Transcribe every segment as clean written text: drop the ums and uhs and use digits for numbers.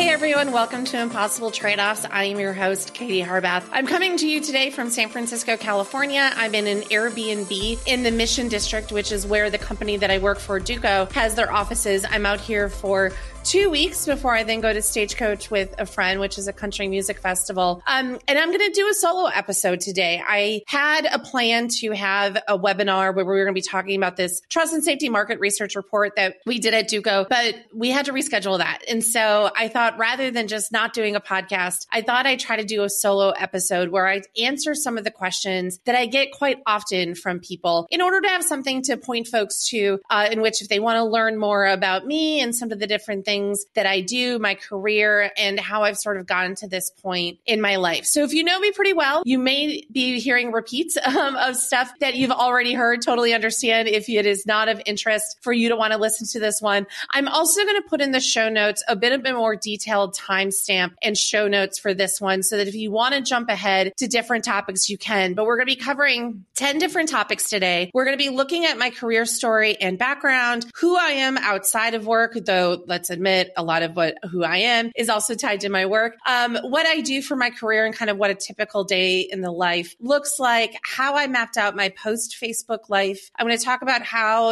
everyone. Welcome to Impossible Trade-Offs. I am your host, Katie Harbath. I'm coming to you today from San Francisco, California. I'm in an Airbnb in the Mission District, which is where the company that I work for, Duco, has their offices. I'm out here for 2 weeks before I then go to Stagecoach with a friend, which is a country music festival. And I'm going to do a solo episode today. I had a plan to have a webinar where we were going to be talking about this trust and safety market research report that we did at Duco, but we had to reschedule that. And so I thought rather than just not doing a podcast, I thought I'd try to do a solo episode where I answer some of the questions that I get quite often from people in order to have something to point folks to, in which if they want to learn more about me and some of the different things that I do, my career, and how I've sort of gotten to this point in my life. So if you know me pretty well, you may be hearing repeats of stuff that you've already heard. Totally understand if it is not of interest for you to want to listen to this one. I'm also going to put in the show notes a bit more detailed timestamp and show notes for this one so that if you want to jump ahead to different topics, you can. But we're going to be covering 10 different topics today. We're going to be looking at my career story and background, who I am outside of work, though let's admit a lot of who I am is also tied to my work, what I do for my career and kind of what a typical day in the life looks like, how I mapped out my post-Facebook life. I'm going to talk about how,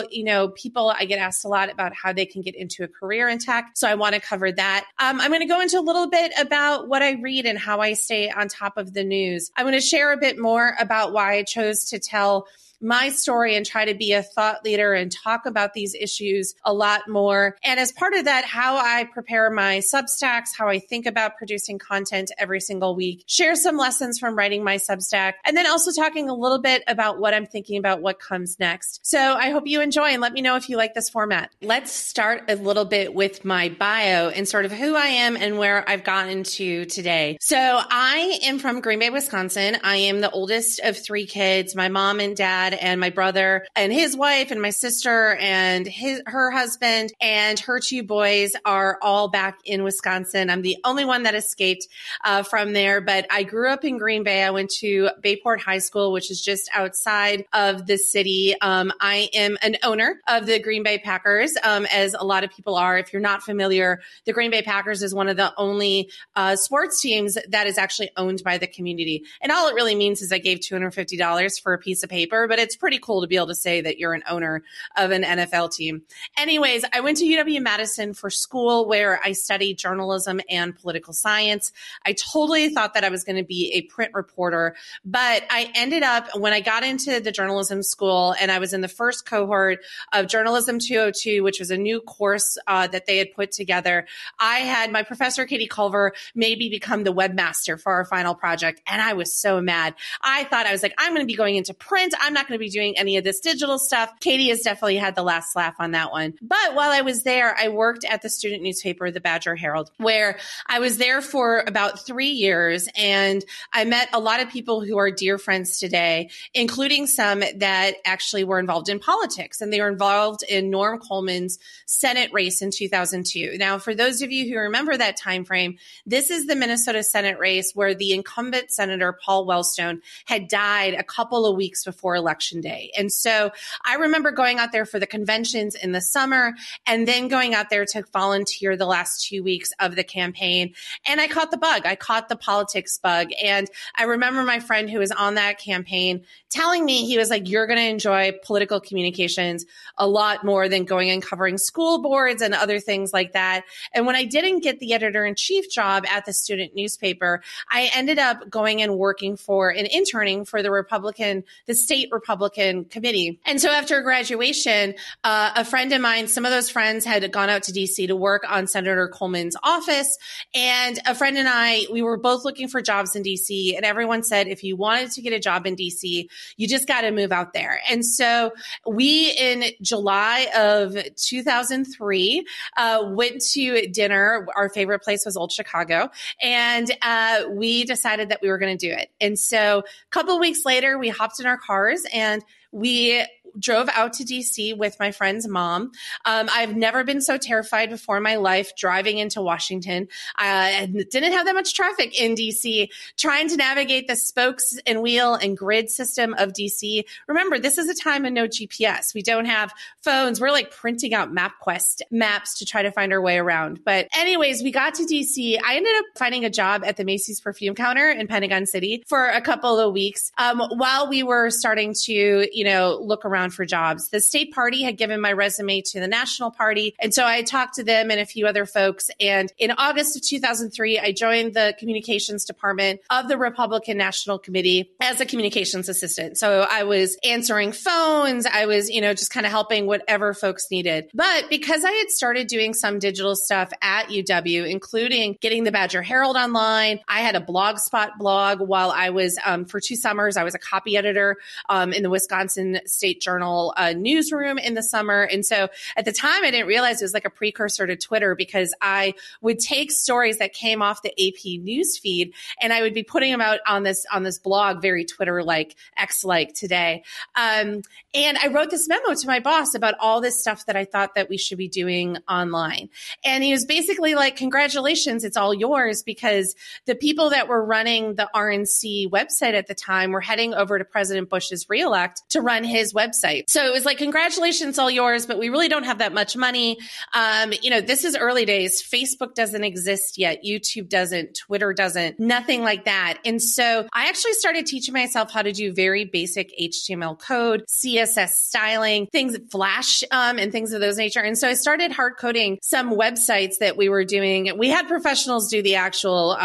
I get asked a lot about how they can get into a career in tech. So I want to cover that. I'm going to go into a little bit about what I read and how I stay on top of the news. I'm going to share a bit more about why I chose to tell my story and try to be a thought leader and talk about these issues a lot more. And as part of that, how I prepare my Substacks, how I think about producing content every single week, share some lessons from writing my Substack, and then also talking a little bit about what I'm thinking about what comes next. So I hope you enjoy and let me know if you like this format. Let's start a little bit with my bio and sort of who I am and where I've gotten to today. So I am from Green Bay, Wisconsin. I am the oldest of 3 kids. My mom and dad and my brother and his wife and my sister and her husband and her 2 boys are all back in Wisconsin. I'm the only one that escaped from there, but I grew up in Green Bay. I went to Bayport High School, which is just outside of the city. I am an owner of the Green Bay Packers, as a lot of people are. If you're not familiar, the Green Bay Packers is one of the only sports teams that is actually owned by the community. And all it really means is I gave $250 for a piece of paper, but it's pretty cool to be able to say that you're an owner of an NFL team. Anyways, I went to UW-Madison for school where I studied journalism and political science. I totally thought that I was going to be a print reporter, but I ended up, when I got into the journalism school and I was in the first cohort of Journalism 202, which was a new course that they had put together, I had my professor, Katie Culver, made me become the webmaster for our final project. And I was so mad. I was like, I'm going to be going into print. I'm not going to be doing any of this digital stuff. Katie has definitely had the last laugh on that one. But while I was there, I worked at the student newspaper, the Badger Herald, where I was there for about 3 years. And I met a lot of people who are dear friends today, including some that actually were involved in politics. And they were involved in Norm Coleman's Senate race in 2002. Now, for those of you who remember that time frame, this is the Minnesota Senate race where the incumbent Senator Paul Wellstone had died a couple of weeks before election day. And so I remember going out there for the conventions in the summer and then going out there to volunteer the last 2 weeks of the campaign. And I caught the bug. I caught the politics bug. And I remember my friend who was on that campaign telling me, he was like, you're going to enjoy political communications a lot more than going and covering school boards and other things like that. And when I didn't get the editor-in-chief job at the student newspaper, I ended up going and working for and interning for the state Republican committee. And so after graduation, a friend of mine, some of those friends had gone out to DC to work on Senator Coleman's office. And a friend and I, we were both looking for jobs in DC. And everyone said, if you wanted to get a job in DC, you just got to move out there. And so we, in July of 2003, went to dinner. Our favorite place was Old Chicago. And we decided that we were going to do it. And so a couple of weeks later, we hopped in our cars and we drove out to DC with my friend's mom. I've never been so terrified before in my life driving into Washington. I didn't have that much traffic in DC. Trying to navigate the spokes and wheel and grid system of DC. Remember, this is a time of no GPS. We don't have phones. We're like printing out MapQuest maps to try to find our way around. But anyways, we got to DC. I ended up finding a job at the Macy's perfume counter in Pentagon City for a couple of weeks while we were starting to, look around for jobs. The state party had given my resume to the national party. And so I talked to them and a few other folks. And in August of 2003, I joined the communications department of the Republican National Committee as a communications assistant. So I was answering phones. I was, just kind of helping whatever folks needed. But because I had started doing some digital stuff at UW, including getting the Badger Herald online, I had a Blogspot blog while I was, for 2 summers, I was a copy editor in the Wisconsin State Journal newsroom in the summer. And so at the time, I didn't realize it was like a precursor to Twitter, because I would take stories that came off the AP news feed and I would be putting them out on this blog, very Twitter-like, X-like today. And I wrote this memo to my boss about all this stuff that I thought that we should be doing online. And he was basically like, congratulations, it's all yours, because the people that were running the RNC website at the time were heading over to President Bush's reelect to run his website. So it was like, congratulations, all yours, but we really don't have that much money. This is early days. Facebook doesn't exist yet. YouTube doesn't. Twitter doesn't. Nothing like that. And so I actually started teaching myself how to do very basic HTML code, CSS styling, things, Flash, and things of those nature. And so I started hard coding some websites that we were doing. We had professionals do the actual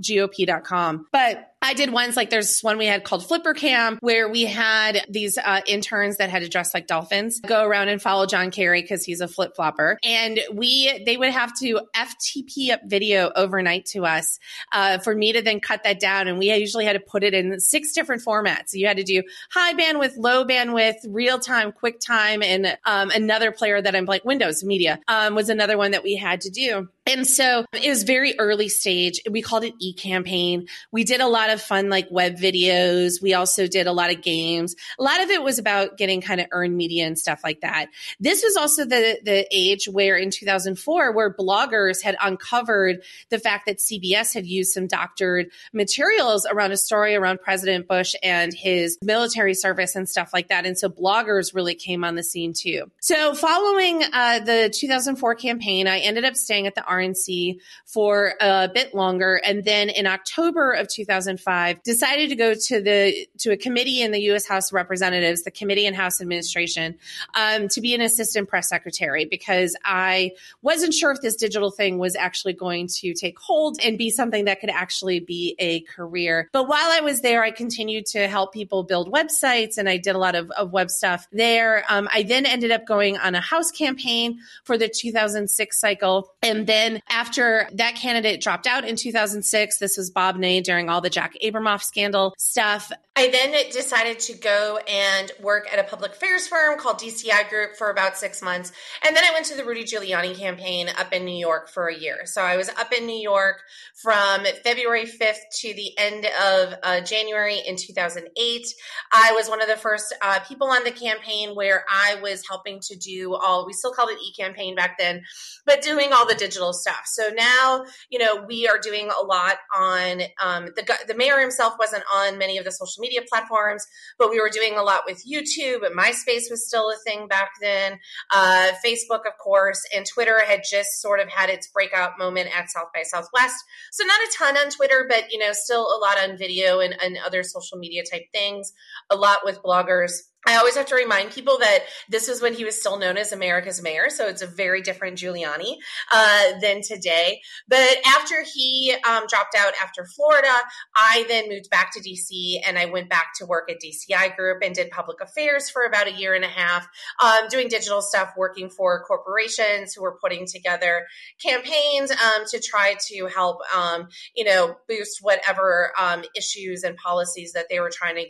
GOP.com, but I did ones like there's one we had called Flipper Cam, where we had these interns that had to dress like dolphins go around and follow John Kerry because he's a flip flopper. And they would have to FTP up video overnight to us for me to then cut that down. And we usually had to put it in 6 different formats. So you had to do high bandwidth, low bandwidth, real time, quick time. And another player that I'm like Windows Media was another one that we had to do. And so it was very early stage. We called it eCampaign. We did a lot of fun like web videos. We also did a lot of games. A lot of it was about getting kind of earned media and stuff like that. This was also the age where in 2004, where bloggers had uncovered the fact that CBS had used some doctored materials around a story around President Bush and his military service and stuff like that. And so bloggers really came on the scene too. So following the 2004 campaign, I ended up staying at the RNC for a bit longer. And then in October of 2005, decided to go to a committee in the U.S. House of Representatives, the Committee on House Administration, to be an assistant press secretary, because I wasn't sure if this digital thing was actually going to take hold and be something that could actually be a career. But while I was there, I continued to help people build websites, and I did a lot of web stuff there. I then ended up going on a House campaign for the 2006 cycle. And then after that candidate dropped out in 2006, this was Bob Ney during all the Jack Abramoff scandal stuff, I then decided to go and work at a public affairs firm called DCI Group for about 6 months. And then I went to the Rudy Giuliani campaign up in New York for a year. So I was up in New York from February 5th to the end of January in 2008. I was one of the first people on the campaign where I was helping to do we still called it eCampaign back then, but doing all the digital stuff. So now, we are doing a lot on, the mayor himself wasn't on many of the social media platforms, but we were doing a lot with YouTube, and MySpace was still a thing back then. Facebook, of course, and Twitter had just sort of had its breakout moment at South by Southwest. So not a ton on Twitter, but, still a lot on video and other social media type things, a lot with bloggers. I always have to remind people that this is when he was still known as America's mayor. So it's a very different Giuliani than today. But after he dropped out after Florida, I then moved back to DC, and I went back to work at DCI Group and did public affairs for about a year and a half, doing digital stuff, working for corporations who were putting together campaigns to try to help, boost whatever issues and policies that they were trying to get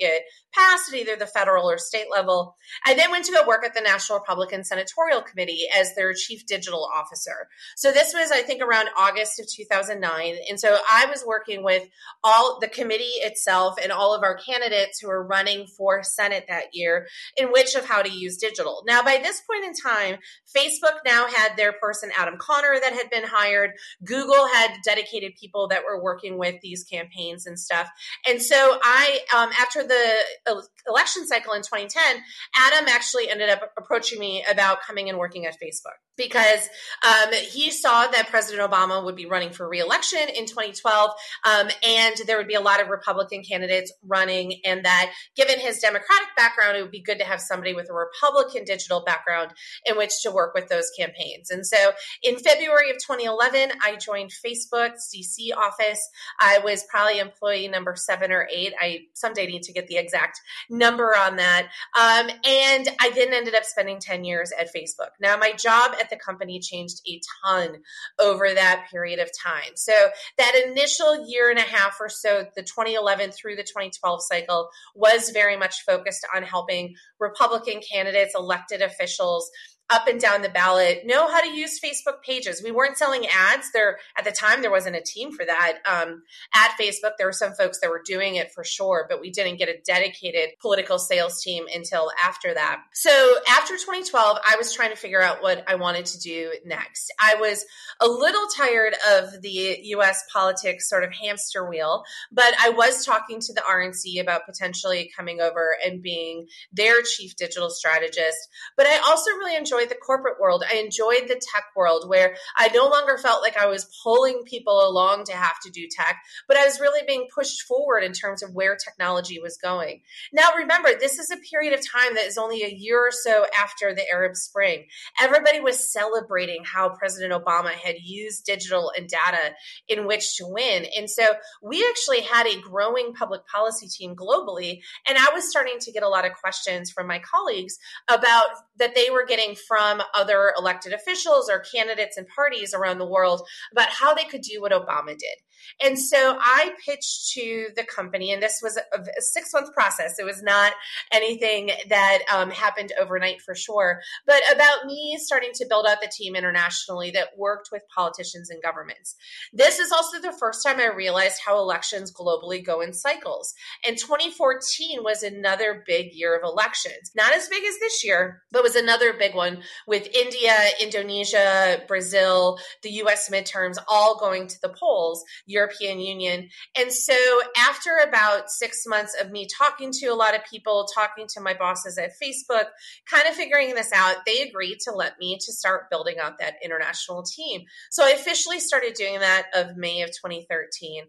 passed at either the federal or state level. I then went to go work at the National Republican Senatorial Committee as their chief digital officer. So this was, I think, around August of 2009. And so I was working with all the committee itself and all of our candidates who were running for Senate that year in which of how to use digital. Now, by this point in time, Facebook now had their person, Adam Connor, that had been hired. Google had dedicated people that were working with these campaigns and stuff. And so I, after the election cycle in 2010, Adam actually ended up approaching me about coming and working at Facebook because he saw that President Obama would be running for re-election in 2012, and there would be a lot of Republican candidates running, and that given his Democratic background, it would be good to have somebody with a Republican digital background in which to work with those campaigns. And so in February of 2011, I joined Facebook's DC office. I was probably employee number 7 or 8. I someday need to get the exact number on that. And I then ended up spending 10 years at Facebook. Now, my job at the company changed a ton over that period of time. So that initial year and a half or so, the 2011 through the 2012 cycle, was very much focused on helping Republican candidates, elected officials, up and down the ballot, know how to use Facebook pages. We weren't selling ads. At the time, there wasn't a team for that. At Facebook, there were some folks that were doing it for sure, but we didn't get a dedicated political sales team until after that. So after 2012, I was trying to figure out what I wanted to do next. I was a little tired of the U.S. politics sort of hamster wheel, but I was talking to the RNC about potentially coming over and being their chief digital strategist. But I also really enjoyed the corporate world. I enjoyed the tech world where I no longer felt like I was pulling people along to have to do tech, but I was really being pushed forward in terms of where technology was going. Now, remember, this is a period of time that is only a year or so after the Arab Spring. Everybody was celebrating how President Obama had used digital and data in which to win. And so we actually had a growing public policy team globally, and I was starting to get a lot of questions from my colleagues about that they were getting from other elected officials or candidates and parties around the world about how they could do what Obama did. And so I pitched to the company, and this was a 6-month process. It was not anything that happened overnight for sure, but about me starting to build out the team internationally that worked with politicians and governments. This is also the first time I realized how elections globally go in cycles. And 2014 was another big year of elections. Not as big as this year, but was another big one with India, Indonesia, Brazil, the US midterms all going to the polls, European Union. And so after about 6 months of me talking to a lot of people, talking to my bosses at Facebook, kind of figuring this out, they agreed to let me to start building out that international team. So I officially started doing that of May of 2013.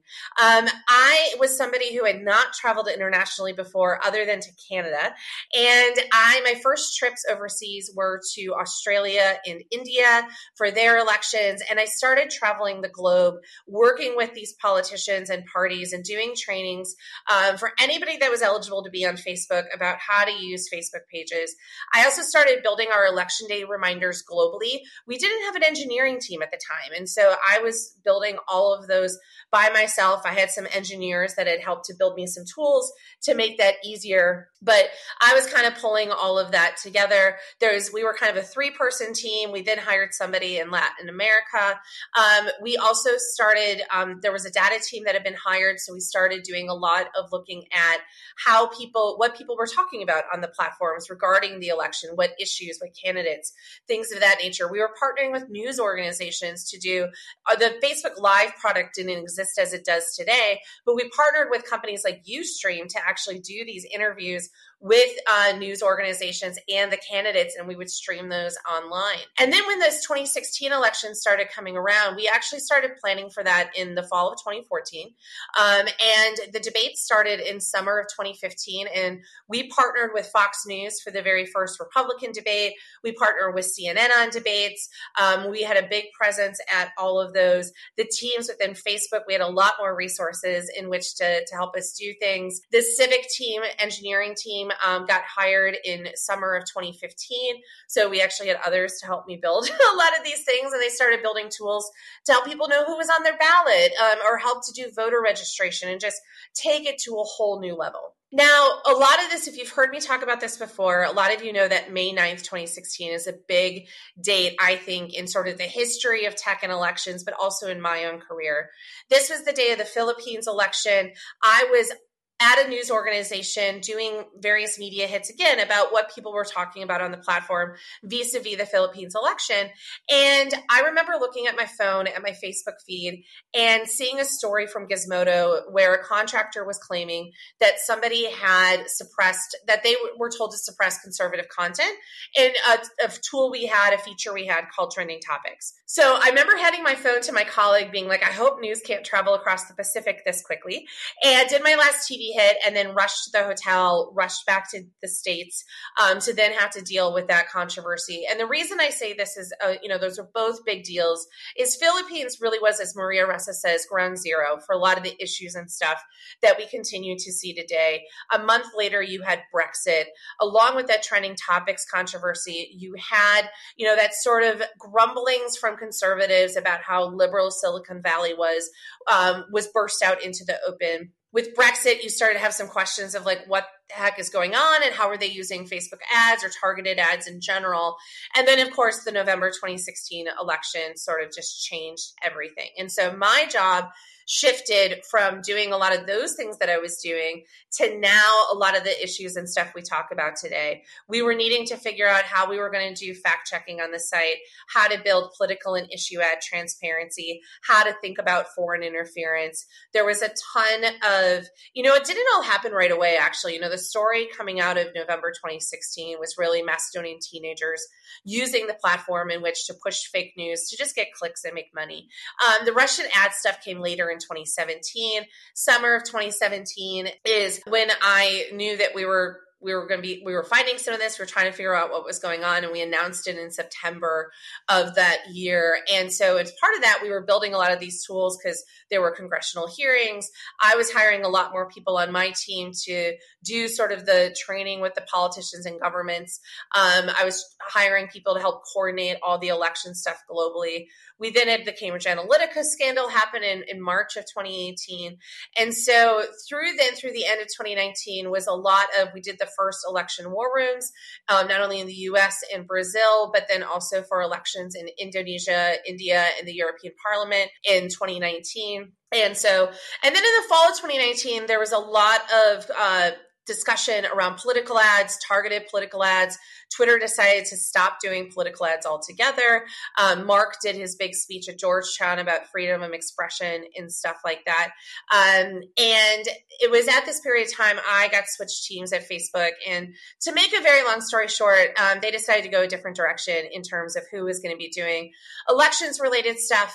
I was somebody who had not traveled internationally before other than to Canada. And my first trips overseas were to Australia and India for their elections. And I started traveling the globe, working with these politicians and parties and doing trainings for anybody that was eligible to be on Facebook about how to use Facebook pages. I also started building our election day reminders globally. We didn't have an engineering team at the time. And so I was building all of those by myself. I had some engineers that had helped to build me some tools to make that easier. But I was kind of pulling all of that together. We were kind of a 3-person team. We then hired somebody in Latin America. We also started, there was a data team that had been hired. So we started doing a lot of looking at what people were talking about on the platforms regarding the election, what issues, what candidates, things of that nature. We were partnering with news organizations to do the Facebook Live product didn't exist as it does today, but we partnered with companies like Ustream to actually do these interviews with news organizations and the candidates, and we would stream those online. And then when this 2016 election started coming around, we actually started planning for that in the fall of 2014. And the debate started in summer of 2015, and we partnered with Fox News for the very first Republican debate. We partnered with CNN on debates. We had a big presence at all of those. The teams within Facebook, we had a lot more resources in which to help us do things. The civic team, engineering team, got hired in summer of 2015. So we actually had others to help me build a lot of these things. And they started building tools to help people know who was on their ballot or help to do voter registration and just take it to a whole new level. Now, a lot of this, if you've heard me talk about this before, a lot of you know that May 9th, 2016 is a big date, I think, in sort of the history of tech and elections, but also in my own career. This was the day of the Philippines election. I was at a news organization doing various media hits again about what people were talking about on the platform vis-a-vis the Philippines election. And I remember looking at my phone at my Facebook feed and seeing a story from Gizmodo where a contractor was claiming that somebody had suppressed, that they were told to suppress conservative content in a tool we had, a feature we had called Trending Topics. So I remember handing my phone to my colleague being like, I hope news can't travel across the Pacific this quickly. And did my last TV hit and then rushed to the hotel, rushed back to the States to then have to deal with that controversy. And the reason I say this is, those are both big deals, is Philippines really was, as Maria Ressa says, ground zero for a lot of the issues and stuff that we continue to see today. A month later, you had Brexit. Along with that Trending Topics controversy, you had, that sort of grumblings from conservatives about how liberal Silicon Valley was burst out into the open. With Brexit, you started to have some questions of like, what the heck is going on and how are they using Facebook ads or targeted ads in general? And then, of course, the November 2016 election sort of just changed everything. And so my job shifted from doing a lot of those things that I was doing to now a lot of the issues and stuff we talk about today. We were needing to figure out how we were going to do fact checking on the site, how to build political and issue ad transparency, how to think about foreign interference. There was a ton of, it didn't all happen right away, actually. The story coming out of November 2016 was really Macedonian teenagers using the platform in which to push fake news to just get clicks and make money. The Russian ad stuff came later in 2017. Summer of 2017 is when I knew that we were finding some of this. We were trying to figure out what was going on, and we announced it in September of that year. And so as part of that, we were building a lot of these tools because there were congressional hearings. I was hiring a lot more people on my team to do sort of the training with the politicians and governments. I was hiring people to help coordinate all the election stuff globally. We then had the Cambridge Analytica scandal happen in March of 2018. And so through the end of 2019 was a lot of, we did the first election war rooms, not only in the US and Brazil, but then also for elections in Indonesia, India, and the European Parliament in 2019. And then in the fall of 2019, there was a lot of discussion around political ads, targeted political ads. Twitter decided to stop doing political ads altogether. Mark did his big speech at Georgetown about freedom of expression and stuff like that. And it was at this period of time I got switched teams at Facebook. And to make a very long story short, they decided to go a different direction in terms of who was going to be doing elections related stuff.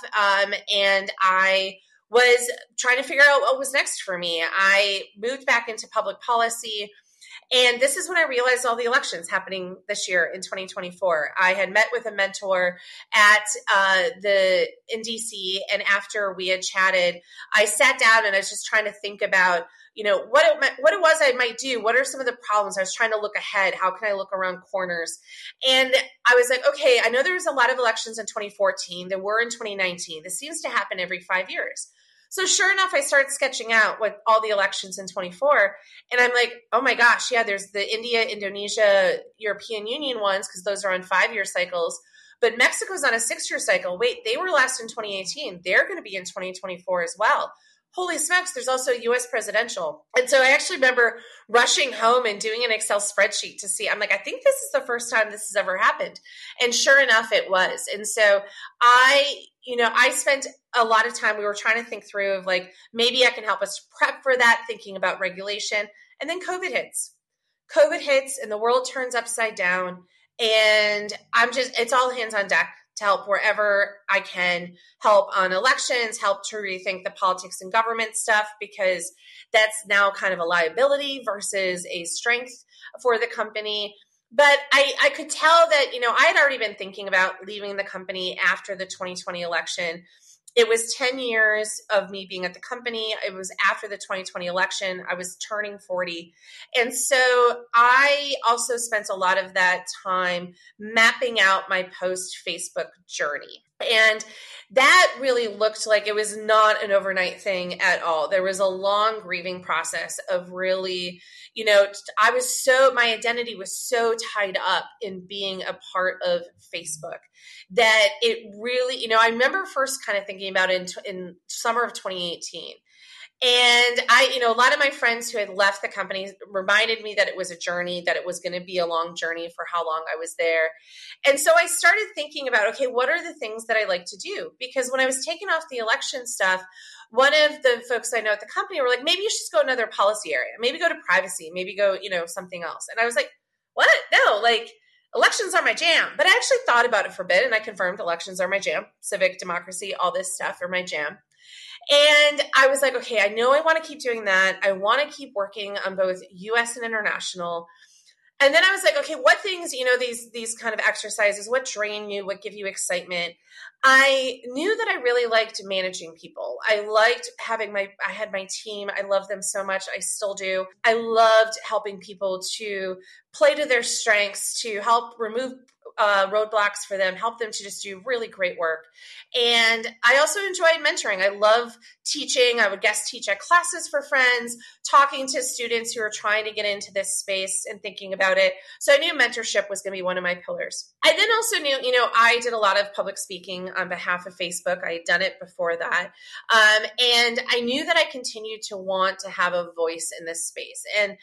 And I was trying to figure out what was next for me. I moved back into public policy. And this is when I realized all the elections happening this year in 2024. I had met with a mentor in DC, and after we had chatted, I sat down and I was just trying to think about, what it was I might do. What are some of the problems? I was trying to look ahead. How can I look around corners? And I was like, okay, I know there was a lot of elections in 2014. There were in 2019. This seems to happen every 5 years. So sure enough, I started sketching out what all the elections in 24. And I'm like, oh my gosh, yeah, there's the India, Indonesia, European Union ones, because those are on 5-year cycles. But Mexico's on a 6-year cycle. Wait, they were last in 2018. They're going to be in 2024 as well. Holy smokes, there's also US presidential. And so I actually remember rushing home and doing an Excel spreadsheet to see, I'm like, I think this is the first time this has ever happened. And sure enough, it was. And so I spent a lot of time, we were trying to think through of like, maybe I can help us prep for that, thinking about regulation. And then COVID hits and the world turns upside down. And it's all hands on deck to help wherever I can, help on elections, help to rethink the politics and government stuff, because that's now kind of a liability versus a strength for the company. But I could tell that, I had already been thinking about leaving the company after the 2020 election. It was 10 years of me being at the company. It was after the 2020 election. I was turning 40. And so I also spent a lot of that time mapping out my post-Facebook journey. And that really looked like it was not an overnight thing at all. There was a long grieving process of really, my identity was so tied up in being a part of Facebook that it really, I remember first kind of thinking about it in summer of 2018. And a lot of my friends who had left the company reminded me that it was a journey, that it was going to be a long journey for how long I was there. And so I started thinking about, okay, what are the things that I like to do? Because when I was taking off the election stuff, one of the folks I know at the company were like, maybe you should just go another policy area, maybe go to privacy, maybe go, something else. And I was like, what? No, like elections are my jam. But I actually thought about it for a bit and I confirmed elections are my jam. Civic democracy, all this stuff are my jam. And I was like, okay, I know I want to keep doing that. I want to keep working on both US and international. And then I was like, okay, what things, these kind of exercises, what drain you, what give you excitement? I knew that I really liked managing people. I liked I had my team. I love them so much. I still do. I loved helping people to play to their strengths, to help remove roadblocks for them, help them to just do really great work. And I also enjoyed mentoring. I love teaching. I would guest teach at classes for friends, talking to students who are trying to get into this space and thinking about it. So I knew mentorship was going to be one of my pillars. I then also knew, I did a lot of public speaking on behalf of Facebook. I had done it before that. And I knew that I continued to want to have a voice in this space. And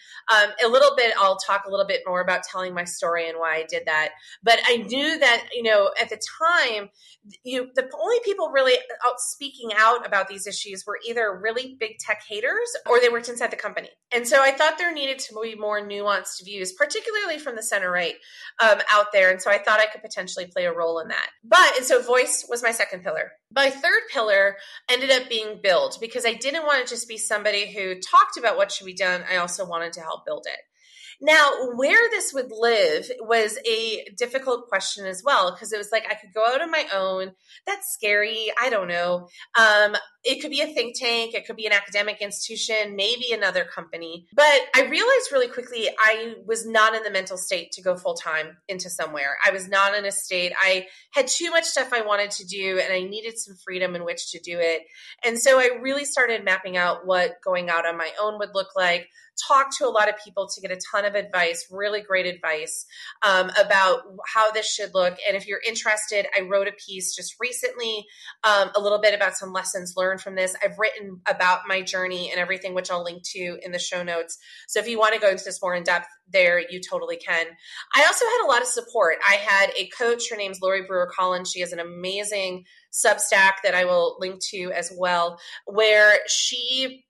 I'll talk a little bit more about telling my story and why I did that. But I knew that, at the time, the only people really speaking out about these issues were either really big tech haters or they worked inside the company. And so I thought there needed to be more nuanced views, particularly from the center right out there. And so I thought I could potentially play a role in that. And so voice was my second pillar. My third pillar ended up being build, because I didn't want to just be somebody who talked about what should be done. I also wanted to help build it. Now, where this would live was a difficult question as well, because it was like I could go out on my own. That's scary. I don't know. It could be a think tank. It could be an academic institution, maybe another company. But I realized really quickly I was not in the mental state to go full time into somewhere. I was not in a state. I had too much stuff I wanted to do, and I needed some freedom in which to do it. And so I really started mapping out what going out on my own would look like. Talked to a lot of people to get a ton of advice, really great advice about how this should look. And if you're interested, I wrote a piece just recently, a little bit about some lessons learned from this. I've written about my journey and everything, which I'll link to in the show notes. So if you want to go into this more in depth there, you totally can. I also had a lot of support. I had a coach. Her name's Lori Brewer Collins. She has an amazing Substack that I will link to as well, where she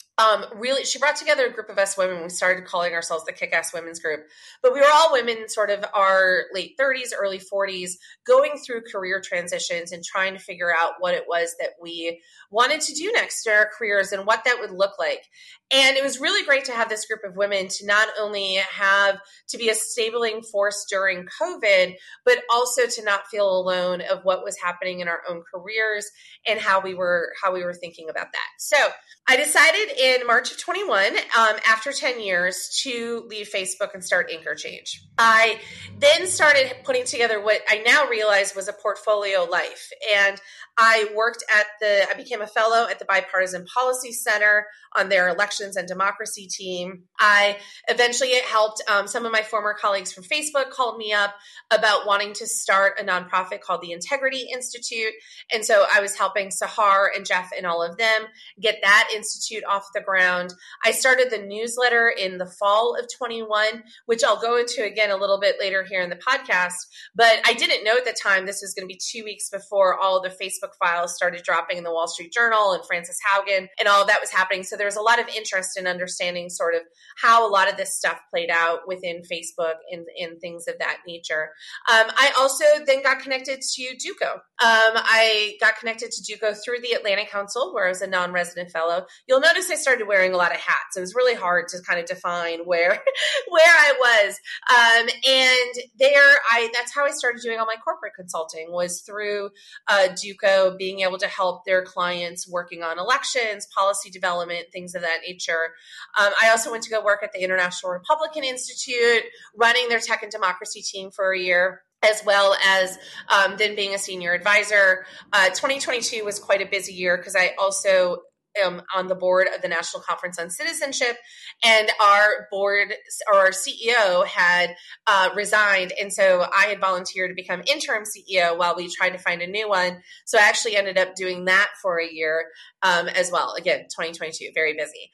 brought together a group of us women. We started calling ourselves the Kick-Ass Women's Group, but we were all women, sort of our late 30s, early 40s, going through career transitions and trying to figure out what it was that we wanted to do next in our careers and what that would look like. And it was really great to have this group of women to not only have to be a stabilizing force during COVID, but also to not feel alone of what was happening in our own careers and how we were thinking about that. So I decided in March of 21, after 10 years, to leave Facebook and start Anchor Change. I then started putting together what I now realize was a portfolio life. And I became a fellow at the Bipartisan Policy Center on their elections and democracy team. I eventually helped some of my former colleagues from Facebook called me up about wanting to start a nonprofit called the Integrity Institute. And so I was helping Sahar and Jeff and all of them get that institute off the ground. I started the newsletter in the fall of 21, which I'll go into again a little bit later here in the podcast. But I didn't know at the time this was going to be 2 weeks before all the Facebook files started dropping in the Wall Street Journal and Frances Haugen and all of that was happening. So there was a lot of interest in understanding sort of how a lot of this stuff played out within Facebook and things of that nature. I also then got connected to Duco. I got connected to Duco through the Atlantic Council, where I was a non-resident fellow. You'll notice I started wearing a lot of hats. It was really hard to kind of define where I was. And that's how I started doing all my corporate consulting, was through Duco, being able to help their clients working on elections, policy development, things of that nature. I also went to go work at the International Republican Institute, running their tech and democracy team for a year. as well as then being a senior advisor. 2022 was quite a busy year because I also am on the board of the National Conference on Citizenship, and our board or our CEO had resigned. And so I had volunteered to become interim CEO while we tried to find a new one. So I actually ended up doing that for a year as well. Again, 2022, very busy.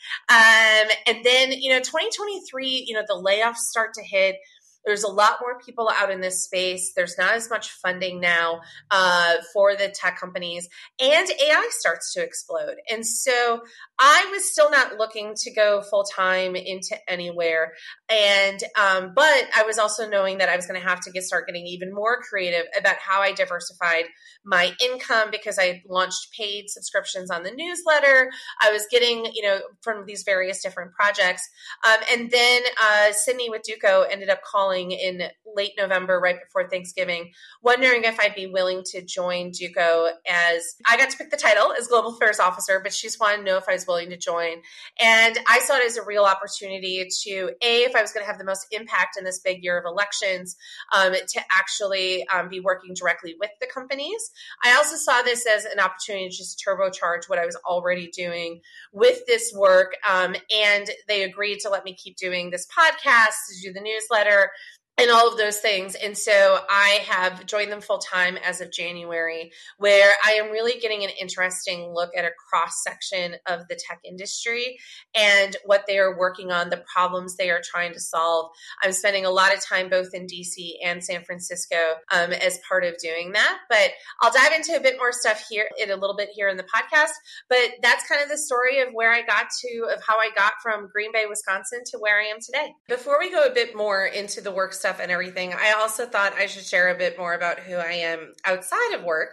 And then, 2023, the layoffs start to hit. There's a lot more people out in this space. There's not as much funding now for the tech companies, and AI starts to explode. And so I was still not looking to go full time into anywhere. And but I was also knowing that I was going to have to start getting even more creative about how I diversified my income, because I launched paid subscriptions on the newsletter. I was getting, from these various different projects. And then Sydney with Duco ended up calling in late November, right before Thanksgiving, wondering if I'd be willing to join Duco. As I got to pick the title as Global Affairs Officer, but she just wanted to know if I was willing to join. And I saw it as a real opportunity to, if I was going to have the most impact in this big year of elections, to actually be working directly with the companies. I also saw this as an opportunity to just turbocharge what I was already doing with this work. And they agreed to let me keep doing this podcast, to do the newsletter, and all of those things. And so I have joined them full time as of January, where I am really getting an interesting look at a cross section of the tech industry and what they are working on, the problems they are trying to solve. I'm spending a lot of time both in DC and San Francisco as part of doing that. But I'll dive into a bit more stuff here in a little bit here in the podcast. But that's kind of the story of where I got to, of how I got from Green Bay, Wisconsin to where I am today. Before we go a bit more into the work stuff and everything, I also thought I should share a bit more about who I am outside of work.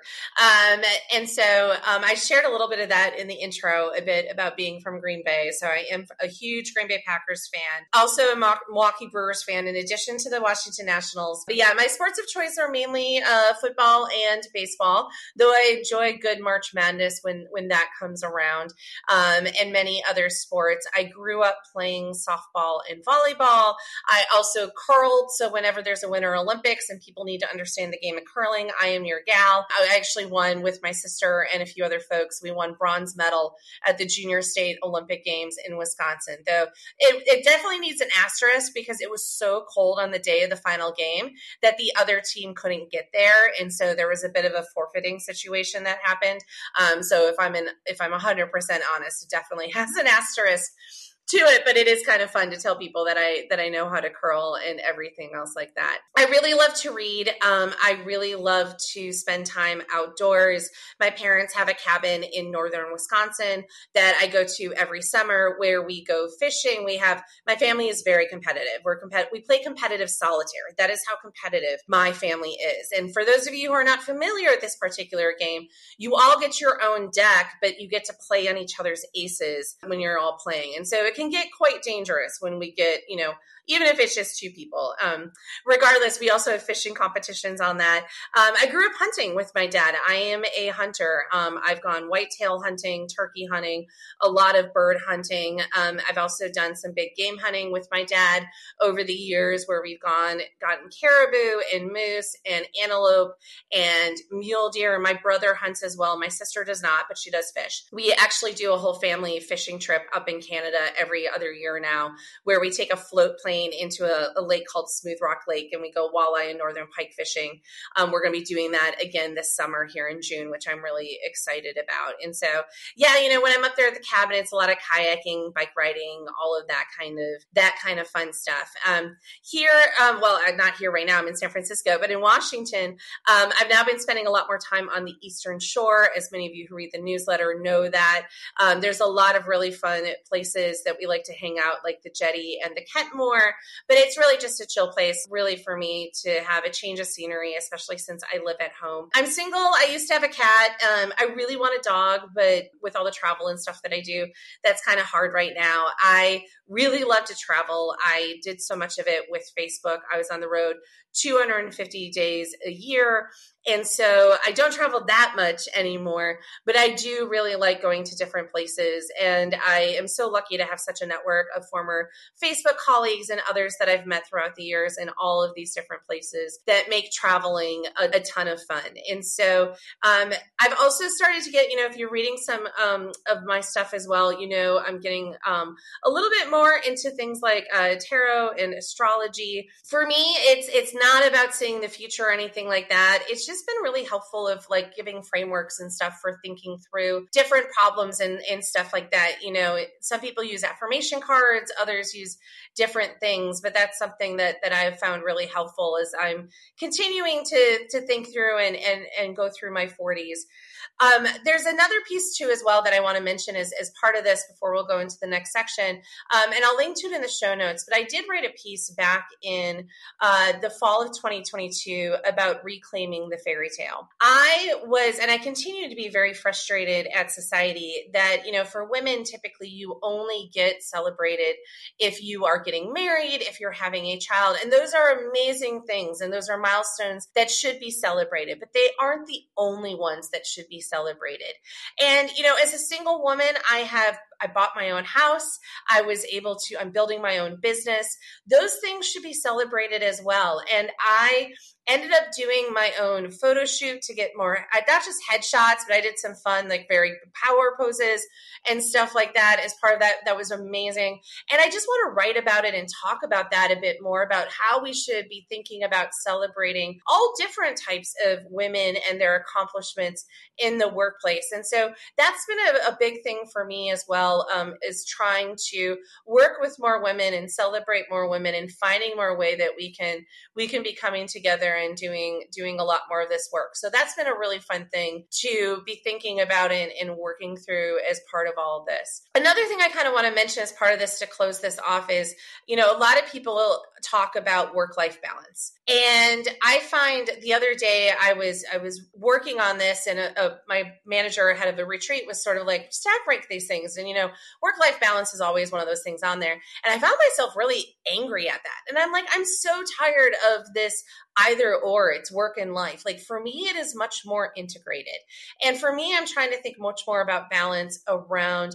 And so I shared a little bit of that in the intro, a bit about being from Green Bay. So I am a huge Green Bay Packers fan, also a Milwaukee Brewers fan, in addition to the Washington Nationals. But yeah, my sports of choice are mainly football and baseball, though I enjoy good March Madness when that comes around, and many other sports. I grew up playing softball and volleyball. I also curled, so whenever there's a Winter Olympics and people need to understand the game of curling, I am your gal. I actually won with my sister and a few other folks. We won bronze medal at the Junior State Olympic Games in Wisconsin, though it definitely needs an asterisk because it was so cold on the day of the final game that the other team couldn't get there. And so there was a bit of a forfeiting situation that happened. So if I'm 100% honest, it definitely has an asterisk to it, but it is kind of fun to tell people that I know how to curl and everything else like that. I really love to read. I really love to spend time outdoors. My parents have a cabin in northern Wisconsin that I go to every summer where we go fishing. My family is very competitive. We play competitive solitaire. That is how competitive my family is. And for those of you who are not familiar with this particular game, you all get your own deck, but you get to play on each other's aces when you're all playing. And so it can get quite dangerous when we get, even if it's just two people. Regardless, we also have fishing competitions on that. I grew up hunting with my dad. I am a hunter. I've gone whitetail hunting, turkey hunting, a lot of bird hunting. I've also done some big game hunting with my dad over the years, where we've gotten caribou and moose and antelope and mule deer. My brother hunts as well. My sister does not, but she does fish. We actually do a whole family fishing trip up in Canada every other year now, where we take a float plane into a lake called Smooth Rock Lake, and we go walleye and northern pike fishing. We're going to be doing that again this summer here in June, which I'm really excited about. And so, yeah, when I'm up there at the cabin, it's a lot of kayaking, bike riding, all of that kind of fun stuff. Here, well, I'm not here right now. I'm in San Francisco, but in Washington, I've now been spending a lot more time on the Eastern Shore. As many of you who read the newsletter know that there's a lot of really fun places that we like to hang out, like the Jetty and the Kentmore. But it's really just a chill place, really, for me to have a change of scenery, especially since I live at home. I'm single. I used to have a cat. I really want a dog, but with all the travel and stuff that I do, that's kind of hard right now. I really love to travel. I did so much of it with Facebook. I was on the road 250 days a year. And so I don't travel that much anymore, but I do really like going to different places. And I am so lucky to have such a network of former Facebook colleagues and others that I've met throughout the years in all of these different places that make traveling a ton of fun. And so I've also started to get, if you're reading some of my stuff as well, I'm getting a little bit more into things like tarot and astrology. For me, it's not about seeing the future or anything like that. It's just been really helpful of like giving frameworks and stuff for thinking through different problems and stuff like that. Some people use affirmation cards, others use different things, but that's something that I've found really helpful as I'm continuing to think through and go through my 40s. There's another piece too as well that I want to mention as part of this before we'll go into the next section. And I'll link to it in the show notes, but I did write a piece back in the fall of 2022 about reclaiming the fairy tale. And I continue to be very frustrated at society that, for women, typically you only get celebrated if you are getting married, if you're having a child. And those are amazing things. And those are milestones that should be celebrated, but they aren't the only ones that should be celebrated. And, as a single woman, I bought my own house. I'm building my own business. Those things should be celebrated as well. And I ended up doing my own photo shoot to get more, not just headshots, but I did some fun, like very power poses and stuff like that as part of that. That was amazing. And I just want to write about it and talk about that a bit more, about how we should be thinking about celebrating all different types of women and their accomplishments in the workplace. And so that's been a big thing for me as well, is trying to work with more women and celebrate more women and finding more way that we can be coming together and doing a lot more of this work. So that's been a really fun thing to be thinking about and working through as part of all of this. Another thing I kind of want to mention as part of this to close this off is, a lot of people talk about work-life balance. And I find the other day I was working on this, and my manager ahead of the retreat was sort of like, stack rank these things. And, work-life balance is always one of those things on there. And I found myself really angry at that. And I'm like, I'm so tired of this either or. It's work and life. Like for me, it is much more integrated. And for me, I'm trying to think much more about balance around,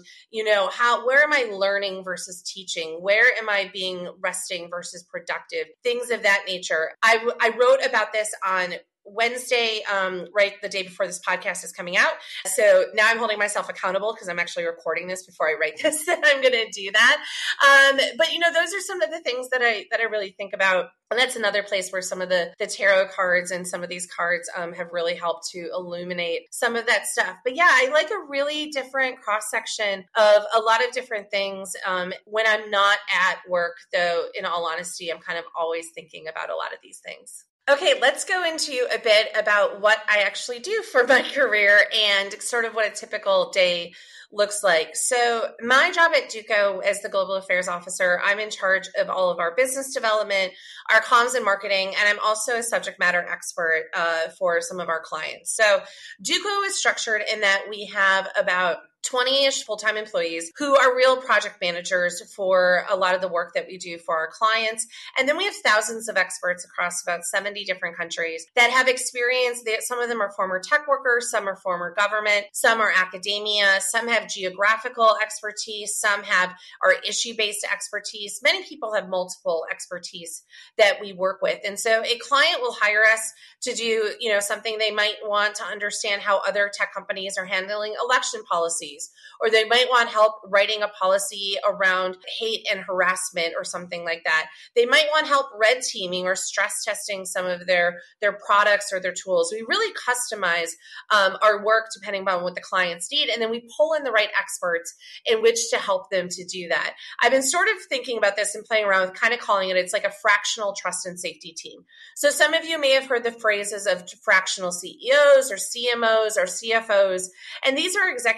where am I learning versus teaching? Where am I being resting versus productive? Things of that nature. I wrote about this on Wednesday, right the day before this podcast is coming out. So now I'm holding myself accountable because I'm actually recording this before I write this, and I'm going to do that. But those are some of the things that I really think about. And that's another place where some of the tarot cards and some of these cards have really helped to illuminate some of that stuff. But yeah, I like a really different cross-section of a lot of different things. When I'm not at work, though, in all honesty, I'm kind of always thinking about a lot of these things. Okay, let's go into a bit about what I actually do for my career and sort of what a typical day looks like. So my job at Duco as the Global Affairs Officer, I'm in charge of all of our business development, our comms and marketing, and I'm also a subject matter expert for some of our clients. So Duco is structured in that we have about 20-ish full-time employees who are real project managers for a lot of the work that we do for our clients. And then we have thousands of experts across about 70 different countries that have experience. Some of them are former tech workers, some are former government, some are academia, some have geographical expertise, some are issue-based expertise. Many people have multiple expertise that we work with. And so a client will hire us to do, something. They might want to understand how other tech companies are handling election policies, or they might want help writing a policy around hate and harassment or something like that. They might want help red teaming or stress testing some of their products or their tools. We really customize our work depending on what the clients need, and then we pull in the right experts in which to help them to do that. I've been sort of thinking about this and playing around with kind of calling it's like a fractional trust and safety team. So some of you may have heard the phrases of fractional CEOs or CMOs or CFOs, and these are executives who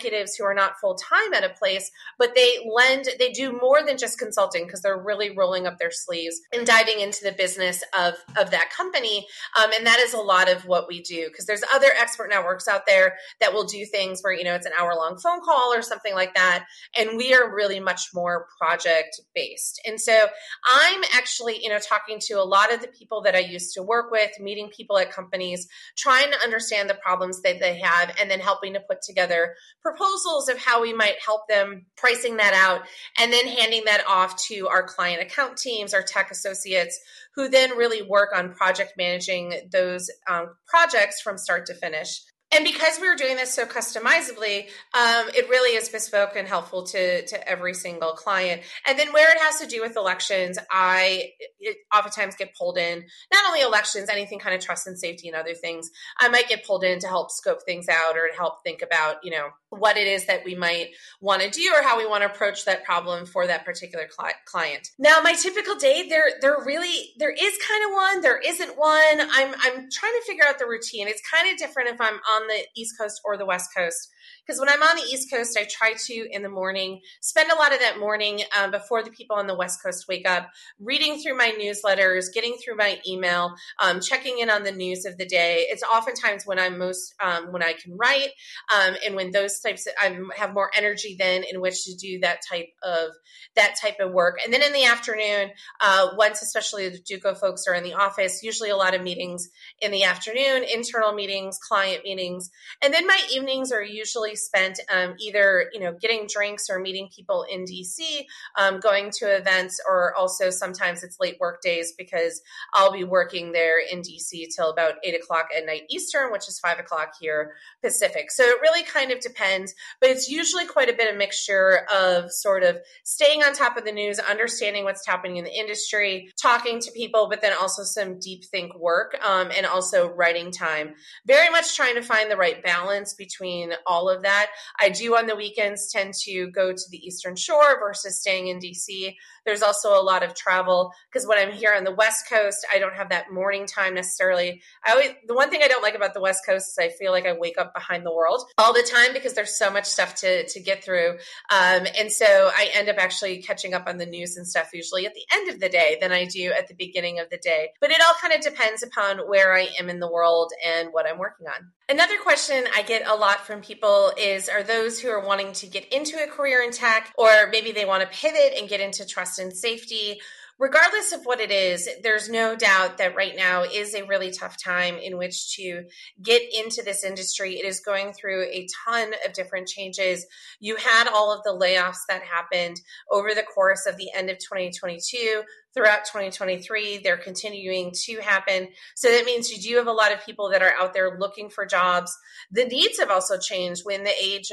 who are not full-time at a place, but they do more than just consulting because they're really rolling up their sleeves and diving into the business of that company. And that is a lot of what we do, because there's other expert networks out there that will do things where, it's an hour-long phone call or something like that. And we are really much more project-based. And so I'm actually, talking to a lot of the people that I used to work with, meeting people at companies, trying to understand the problems that they have, and then helping to put together proposals of how we might help them, pricing that out, and then handing that off to our client account teams, our tech associates, who then really work on project managing those projects from start to finish. And because we were doing this so customizably, it really is bespoke and helpful to every single client. And then where it has to do with elections, I oftentimes get pulled in, not only elections, anything kind of trust and safety and other things. I might get pulled in to help scope things out or to help think about, what it is that we might want to do or how we want to approach that problem for that particular client. Now, my typical day, there is kind of one, there isn't one. I'm trying to figure out the routine. It's kind of different if I'm on the East Coast or the West Coast. Because when I'm on the East Coast, I try to, in the morning, spend a lot of that morning before the people on the West Coast wake up, reading through my newsletters, getting through my email, checking in on the news of the day. It's oftentimes when I'm most, when I can write, and when those types, I have more energy then in which to do that type of work. And then in the afternoon, once especially the Duco folks are in the office, usually a lot of meetings in the afternoon, internal meetings, client meetings. And then my evenings are usually spent either, getting drinks or meeting people in DC, going to events, or also sometimes it's late work days because I'll be working there in DC till about 8:00 at night Eastern, which is 5:00 here Pacific. So it really kind of depends, but it's usually quite a bit of mixture of sort of staying on top of the news, understanding what's happening in the industry, talking to people, but then also some deep think work, and also writing time. Very much trying to find the right balance between all of that. I do on the weekends tend to go to the Eastern Shore versus staying in DC. There's also a lot of travel because when I'm here on the West Coast, I don't have that morning time necessarily. The one thing I don't like about the West Coast is I feel like I wake up behind the world all the time because there's so much stuff to get through. And so I end up actually catching up on the news and stuff usually at the end of the day than I do at the beginning of the day. But it all kind of depends upon where I am in the world and what I'm working on. Another question I get a lot from people are those who are wanting to get into a career in tech, or maybe they want to pivot and get into trust and safety. Regardless of what it is, there's no doubt that right now is a really tough time in which to get into this industry. It is going through a ton of different changes. You had all of the layoffs that happened over the course of the end of 2022. Throughout 2023, they're continuing to happen. So that means you do have a lot of people that are out there looking for jobs. The needs have also changed with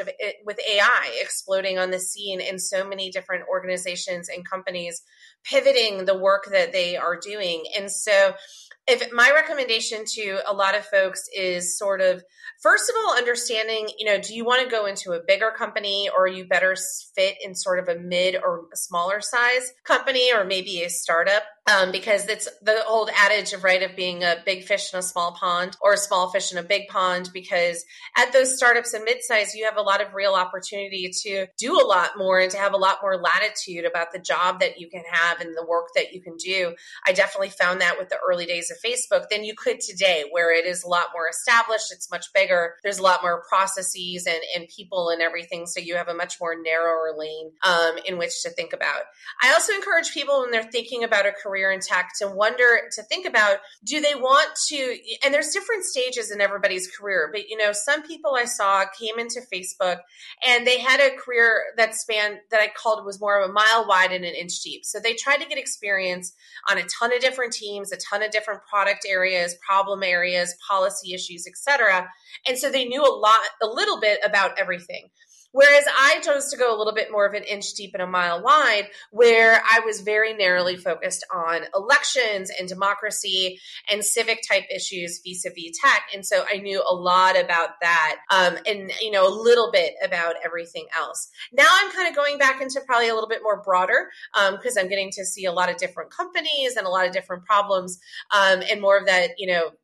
AI exploding on the scene in so many different organizations and companies pivoting the work that they are doing. And so if my recommendation to a lot of folks is sort of, first of all, understanding, do you want to go into a bigger company, or you better fit in sort of a mid or a smaller size company, or maybe a startup? Because it's the old adage of being a big fish in a small pond, or a small fish in a big pond, because at those startups and mid-size, you have a lot of real opportunity to do a lot more and to have a lot more latitude about the job that you can have and the work that you can do. I definitely found that with the early days of Facebook than you could today, where it is a lot more established. It's much bigger. There's a lot more processes and people and everything. So you have a much more narrower lane in which to think about. I also encourage people when they're thinking about a career in tech to think about, do they want to, and there's different stages in everybody's career, but some people I saw came into Facebook and they had a career that I called was more of a mile wide and an inch deep. So they tried to get experience on a ton of different teams, a ton of different product areas, problem areas, policy issues, etc. And so they knew a little bit about everything. Whereas I chose to go a little bit more of an inch deep and a mile wide, where I was very narrowly focused on elections and democracy and civic type issues vis-a-vis tech. And so I knew a lot about that, and a little bit about everything else. Now I'm kind of going back into probably a little bit more broader, because I'm getting to see a lot of different companies and a lot of different problems, and more of that,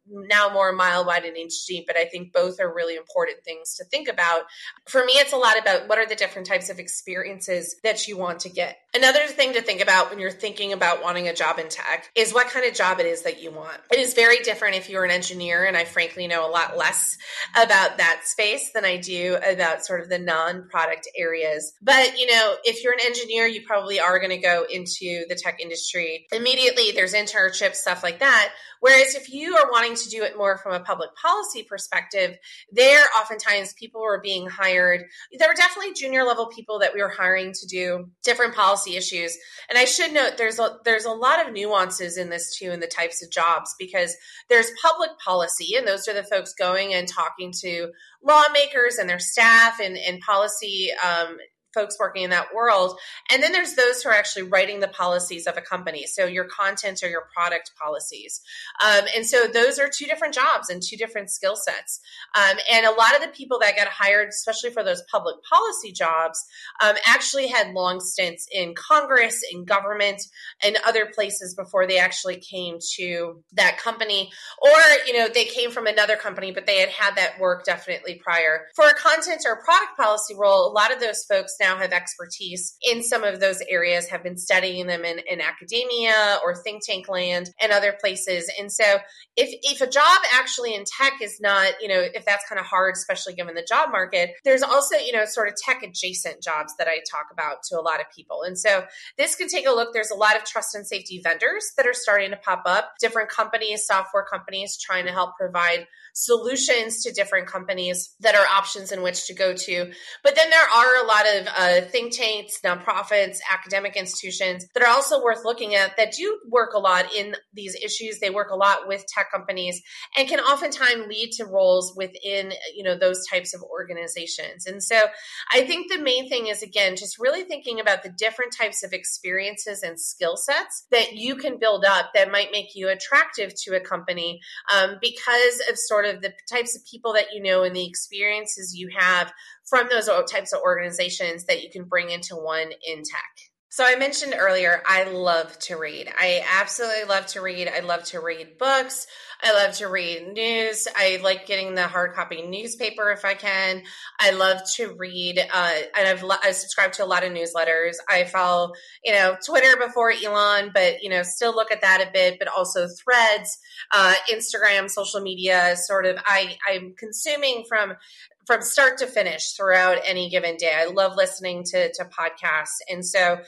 now more mile wide and inch deep, but I think both are really important things to think about. For me, it's a lot about what are the different types of experiences that you want to get. Another thing to think about when you're thinking about wanting a job in tech is what kind of job it is that you want. It is very different if you're an engineer, and I frankly know a lot less about that space than I do about sort of the non-product areas. But, if you're an engineer, you probably are going to go into the tech industry immediately. There's internships, stuff like that. Whereas if you are wanting to do it more from a public policy perspective, there oftentimes people were being hired. There were definitely junior level people that we were hiring to do different policy issues. And I should note there's a lot of nuances in this too, in the types of jobs, because there's public policy, and those are the folks going and talking to lawmakers and their staff and policy folks working in that world. And then there's those who are actually writing the policies of a company. So your content or your product policies. And so those are two different jobs and two different skill sets. And a lot of the people that got hired, especially for those public policy jobs, actually had long stints in Congress, in government, and other places before they actually came to that company. Or, they came from another company, but they had that work definitely prior. For a content or product policy role, a lot of those folks now have expertise in some of those areas, have been studying them in academia or think tank land and other places. And so if a job actually in tech is not, if that's kind of hard, especially given the job market, there's also, sort of tech adjacent jobs that I talk about to a lot of people. And so this can take a look. There's a lot of trust and safety vendors that are starting to pop up, different companies, software companies trying to help provide solutions to different companies that are options in which to go to. But then there are a lot of think tanks, nonprofits, academic institutions that are also worth looking at that do work a lot in these issues. They work a lot with tech companies and can oftentimes lead to roles within, those types of organizations. And so I think the main thing is, again, just really thinking about the different types of experiences and skill sets that you can build up that might make you attractive to a company because of sort of the types of people that you know and the experiences you have from those types of organizations that you can bring into one in tech. So I mentioned earlier, I love to read. I absolutely love to read. I love to read books. I love to read news. I like getting the hard copy newspaper if I can. I love to read, and I've subscribed to a lot of newsletters. I follow, Twitter before Elon, but, still look at that a bit, but also Threads, Instagram, social media, sort of, I'm consuming from start to finish throughout any given day. I love listening to podcasts. And so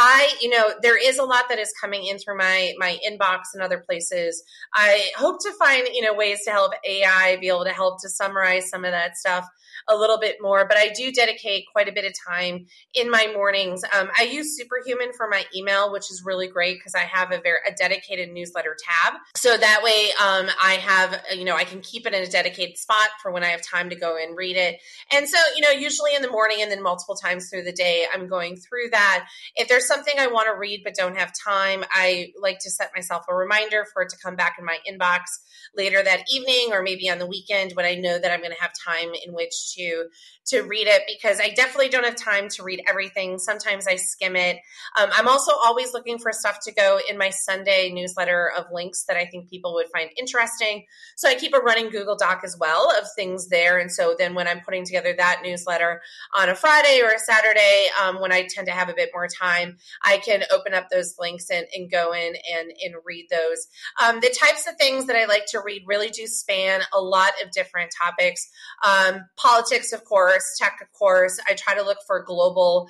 there is a lot that is coming in through my inbox and other places. I hope to find, ways to help AI be able to help to summarize some of that stuff a little bit more, but I do dedicate quite a bit of time in my mornings. I use Superhuman for my email, which is really great because I have a dedicated newsletter tab. So that way I have, I can keep it in a dedicated spot for when I have time to go and read it. And so, usually in the morning and then multiple times through the day, I'm going through that. If there's something I want to read but don't have time, I like to set myself a reminder for it to come back in my inbox later that evening or maybe on the weekend when I know that I'm going to have time in which to read it, because I definitely don't have time to read everything. Sometimes I skim it. I'm also always looking for stuff to go in my Sunday newsletter of links that I think people would find interesting. So I keep a running Google Doc as well of things there. And so then when I'm putting together that newsletter on a Friday or a Saturday, when I tend to have a bit more time, I can open up those links and go in and read those. The types of things that I like to read really do span a lot of different topics. Politics, of course, tech, of course. I try to look for global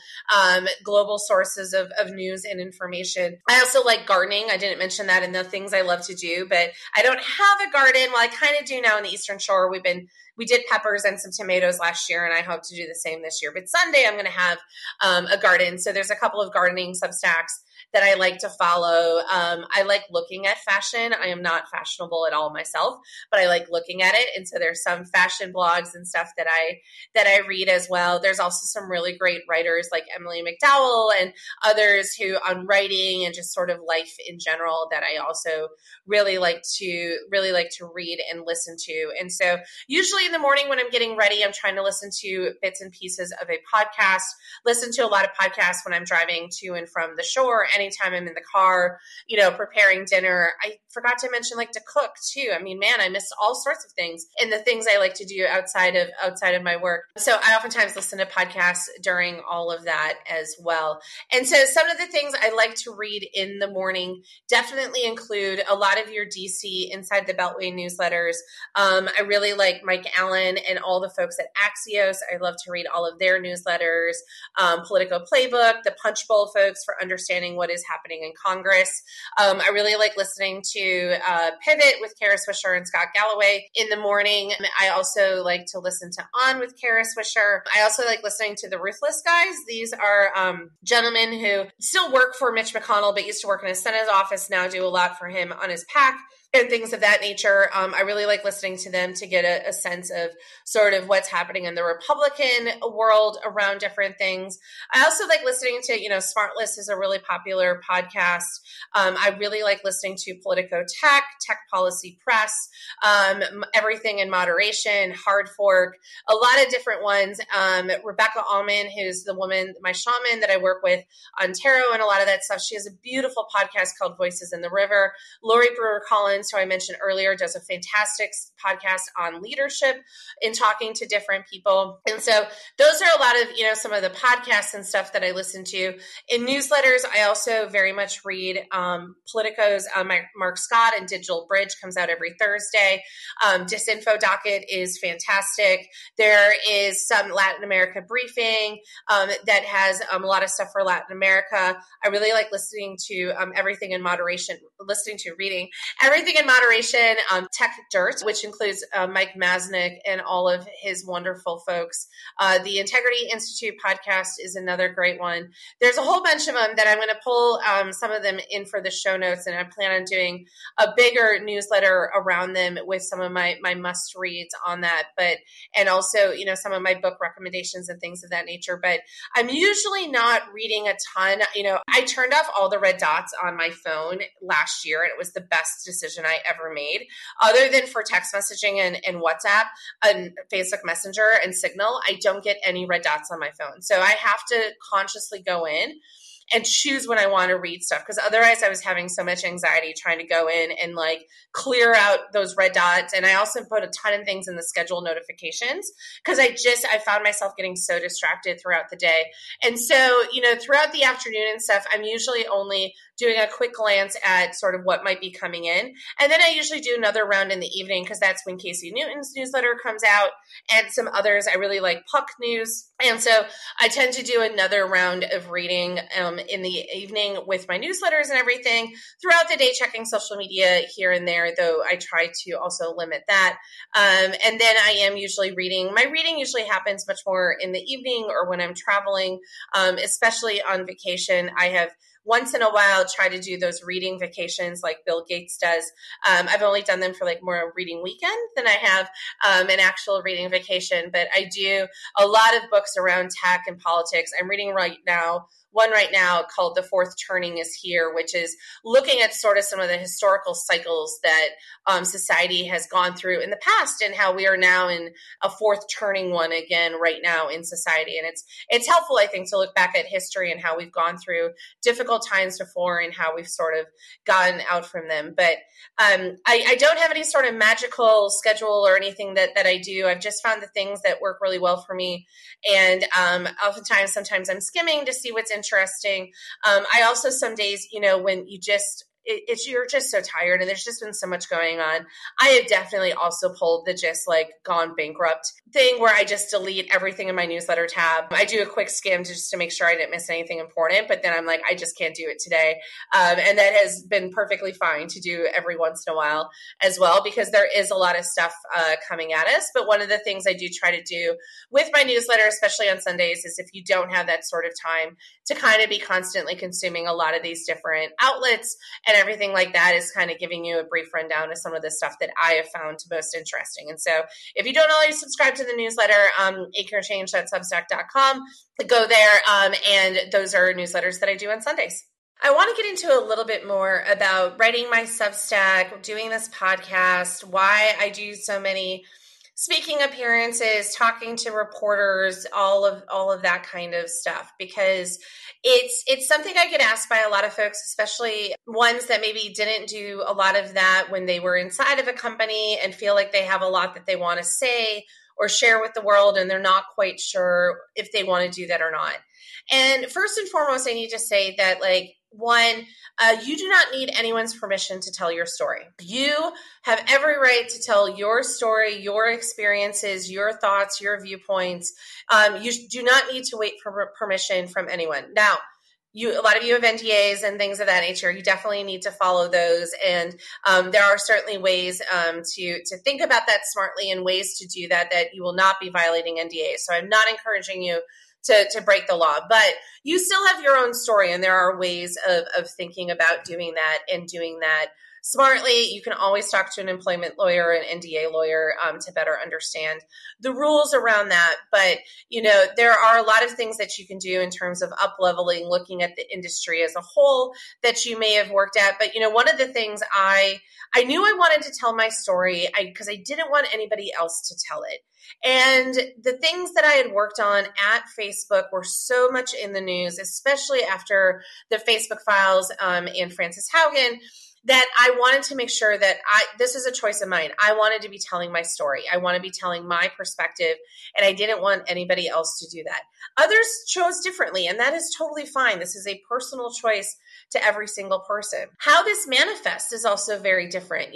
sources of news and information. I also like gardening. I didn't mention that in the things I love to do, but I don't have a garden. Well, I kind of do now in the Eastern Shore. We did peppers and some tomatoes last year, and I hope to do the same this year. But Sunday, I'm going to have a garden. So there's a couple of gardening Substacks that I like to follow. I like looking at fashion. I am not fashionable at all myself, but I like looking at it. And so there's some fashion blogs and stuff that I read as well. There's also some really great writers like Emily McDowell and others who on writing and just sort of life in general that I also really like to read and listen to. And so usually in the morning when I'm getting ready, I'm trying to listen to bits and pieces of a podcast, listen to a lot of podcasts when I'm driving to and from the shore, anytime I'm in the car, preparing dinner. I forgot to mention like to cook too. I mean, man, I missed all sorts of things and the things I like to do outside of my work. So I oftentimes listen to podcasts during all of that as well. And so some of the things I like to read in the morning definitely include a lot of your DC Inside the Beltway newsletters. I really like Mike Allen and all the folks at Axios. I love to read all of their newsletters. Politico Playbook, the Punch Bowl folks for understanding what is happening in Congress. I really like listening to Pivot with Kara Swisher and Scott Galloway in the morning. I also like to listen to On with Kara Swisher. I also like listening to the Ruthless Guys. These are gentlemen who still work for Mitch McConnell, but used to work in his Senate office, now do a lot for him on his PAC and things of that nature. I really like listening to them to get a sense of sort of what's happening in the Republican world around different things. I also like listening to, SmartList is a really popular podcast. I really like listening to Politico Tech Policy Press, Everything in Moderation, Hard Fork, a lot of different ones. Rebecca Allman, who's the woman, my shaman that I work with on tarot and a lot of that stuff. She has a beautiful podcast called Voices in the River. Lori Brewer Collins, who I mentioned earlier, does a fantastic podcast on leadership in talking to different people. And so those are a lot of, some of the podcasts and stuff that I listen to. In newsletters, I also very much read Politico's Mark Scott and Digital Bridge comes out every Thursday. Disinfo Docket is fantastic. There is some Latin America briefing that has a lot of stuff for Latin America. I really like listening to reading Everything in Moderation, Tech Dirt, which includes Mike Masnick and all of his wonderful folks. The Integrity Institute podcast is another great one. There's a whole bunch of them that I'm going to pull some of them in for the show notes, and I plan on doing a bigger newsletter around them with some of my must reads on that, and also, some of my book recommendations and things of that nature. But I'm usually not reading a ton. I turned off all the red dots on my phone last year, and it was the best decision I ever made, other than for text messaging and WhatsApp and Facebook Messenger and Signal. I don't get any red dots on my phone. So I have to consciously go in and choose when I want to read stuff, because otherwise I was having so much anxiety trying to go in and like clear out those red dots. And I also put a ton of things in the schedule notifications because I found myself getting so distracted throughout the day. And so, throughout the afternoon and stuff, I'm usually only doing a quick glance at sort of what might be coming in. And then I usually do another round in the evening because that's when Casey Newton's newsletter comes out and some others. I really like Puck News. And so I tend to do another round of reading in the evening with my newsletters and everything. Throughout the day, checking social media here and there, though I try to also limit that. And then I am usually reading. My reading usually happens much more in the evening or when I'm traveling, especially on vacation. I have once in a while try to do those reading vacations like Bill Gates does. I've only done them for like more reading weekend than I have an actual reading vacation, but I do a lot of books around tech and politics. I'm reading one right now called The Fourth Turning is Here, which is looking at sort of some of the historical cycles that society has gone through in the past and how we are now in a fourth turning one again right now in society. And it's helpful, I think, to look back at history and how we've gone through difficult times before and how we've sort of gotten out from them. But I don't have any sort of magical schedule or anything that I do. I've just found the things that work really well for me. And sometimes I'm skimming to see what's interesting. I also some days, when you just you're just so tired and there's just been so much going on. I have definitely also pulled the just like gone bankrupt thing where I just delete everything in my newsletter tab. I do a quick skim just to make sure I didn't miss anything important, but then I'm like, I just can't do it today. And that has been perfectly fine to do every once in a while as well, because there is a lot of stuff coming at us. But one of the things I do try to do with my newsletter, especially on Sundays, is if you don't have that sort of time to kind of be constantly consuming a lot of these different outlets and everything like that, is kind of giving you a brief rundown of some of the stuff that I have found most interesting. And so if you don't already subscribe to the newsletter, acrechange.substack.com, go there. And those are newsletters that I do on Sundays. I want to get into a little bit more about writing my Substack, doing this podcast, why I do so many speaking appearances, talking to reporters, all of that kind of stuff, because it's something I get asked by a lot of folks, especially ones that maybe didn't do a lot of that when they were inside of a company and feel like they have a lot that they want to say or share with the world, and they're not quite sure if they want to do that or not. And first and foremost, I need to say that, like, one, you do not need anyone's permission to tell your story. You have every right to tell your story, your experiences, your thoughts, your viewpoints. You do not need to wait for permission from anyone. Now, a lot of you have NDAs and things of that nature. You definitely need to follow those. And there are certainly ways to think about that smartly, and ways to do that you will not be violating NDAs. So I'm not encouraging you to break the law, but you still have your own story, and there are ways of thinking about doing that and doing that smartly. You can always talk to an employment lawyer, an NDA lawyer, to better understand the rules around that. But, there are a lot of things that you can do in terms of up-leveling, looking at the industry as a whole that you may have worked at. But, one of the things I knew I wanted to tell my story because I didn't want anybody else to tell it. And the things that I had worked on at Facebook were so much in the news, especially after the Facebook files and Frances Haugen, that I wanted to make sure that this is a choice of mine. I wanted to be telling my story. I want to be telling my perspective, and I didn't want anybody else to do that. Others chose differently, and that is totally fine. This is a personal choice to every single person. How this manifests is also very different.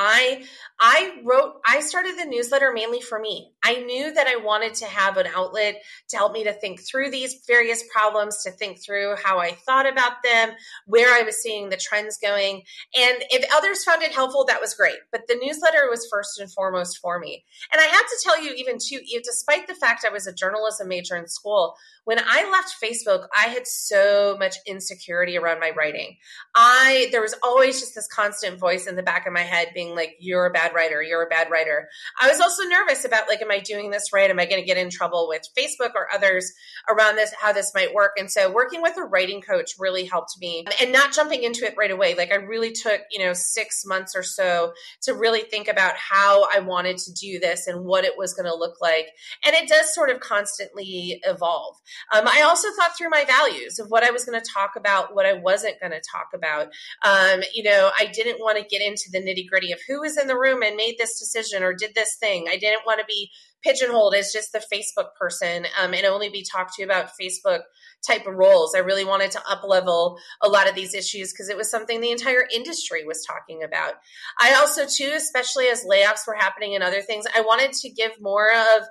I started the newsletter mainly for me. I knew that I wanted to have an outlet to help me to think through these various problems, to think through how I thought about them, where I was seeing the trends going. And if others found it helpful, that was great. But the newsletter was first and foremost for me. And I have to tell you, even too, despite the fact I was a journalism major in school, when I left Facebook, I had so much insecurity around my writing. There was always just this constant voice in the back of my head being like, you're a bad writer, you're a bad writer. I was also nervous about, like, am I doing this right? Am I going to get in trouble with Facebook or others around this, how this might work? And so working with a writing coach really helped me, and not jumping into it right away. Like, I really took, 6 months or so to really think about how I wanted to do this and what it was going to look like. And it does sort of constantly evolve. I also thought through my values of what I was going to talk about, what I wasn't going to talk about. I didn't want to get into the nitty gritty of who was in the room and made this decision or did this thing. I didn't want to be pigeonholed as just the Facebook person and only be talked to about Facebook type of roles. I really wanted to up-level a lot of these issues because it was something the entire industry was talking about. I also, too, especially as layoffs were happening and other things, I wanted to give more of,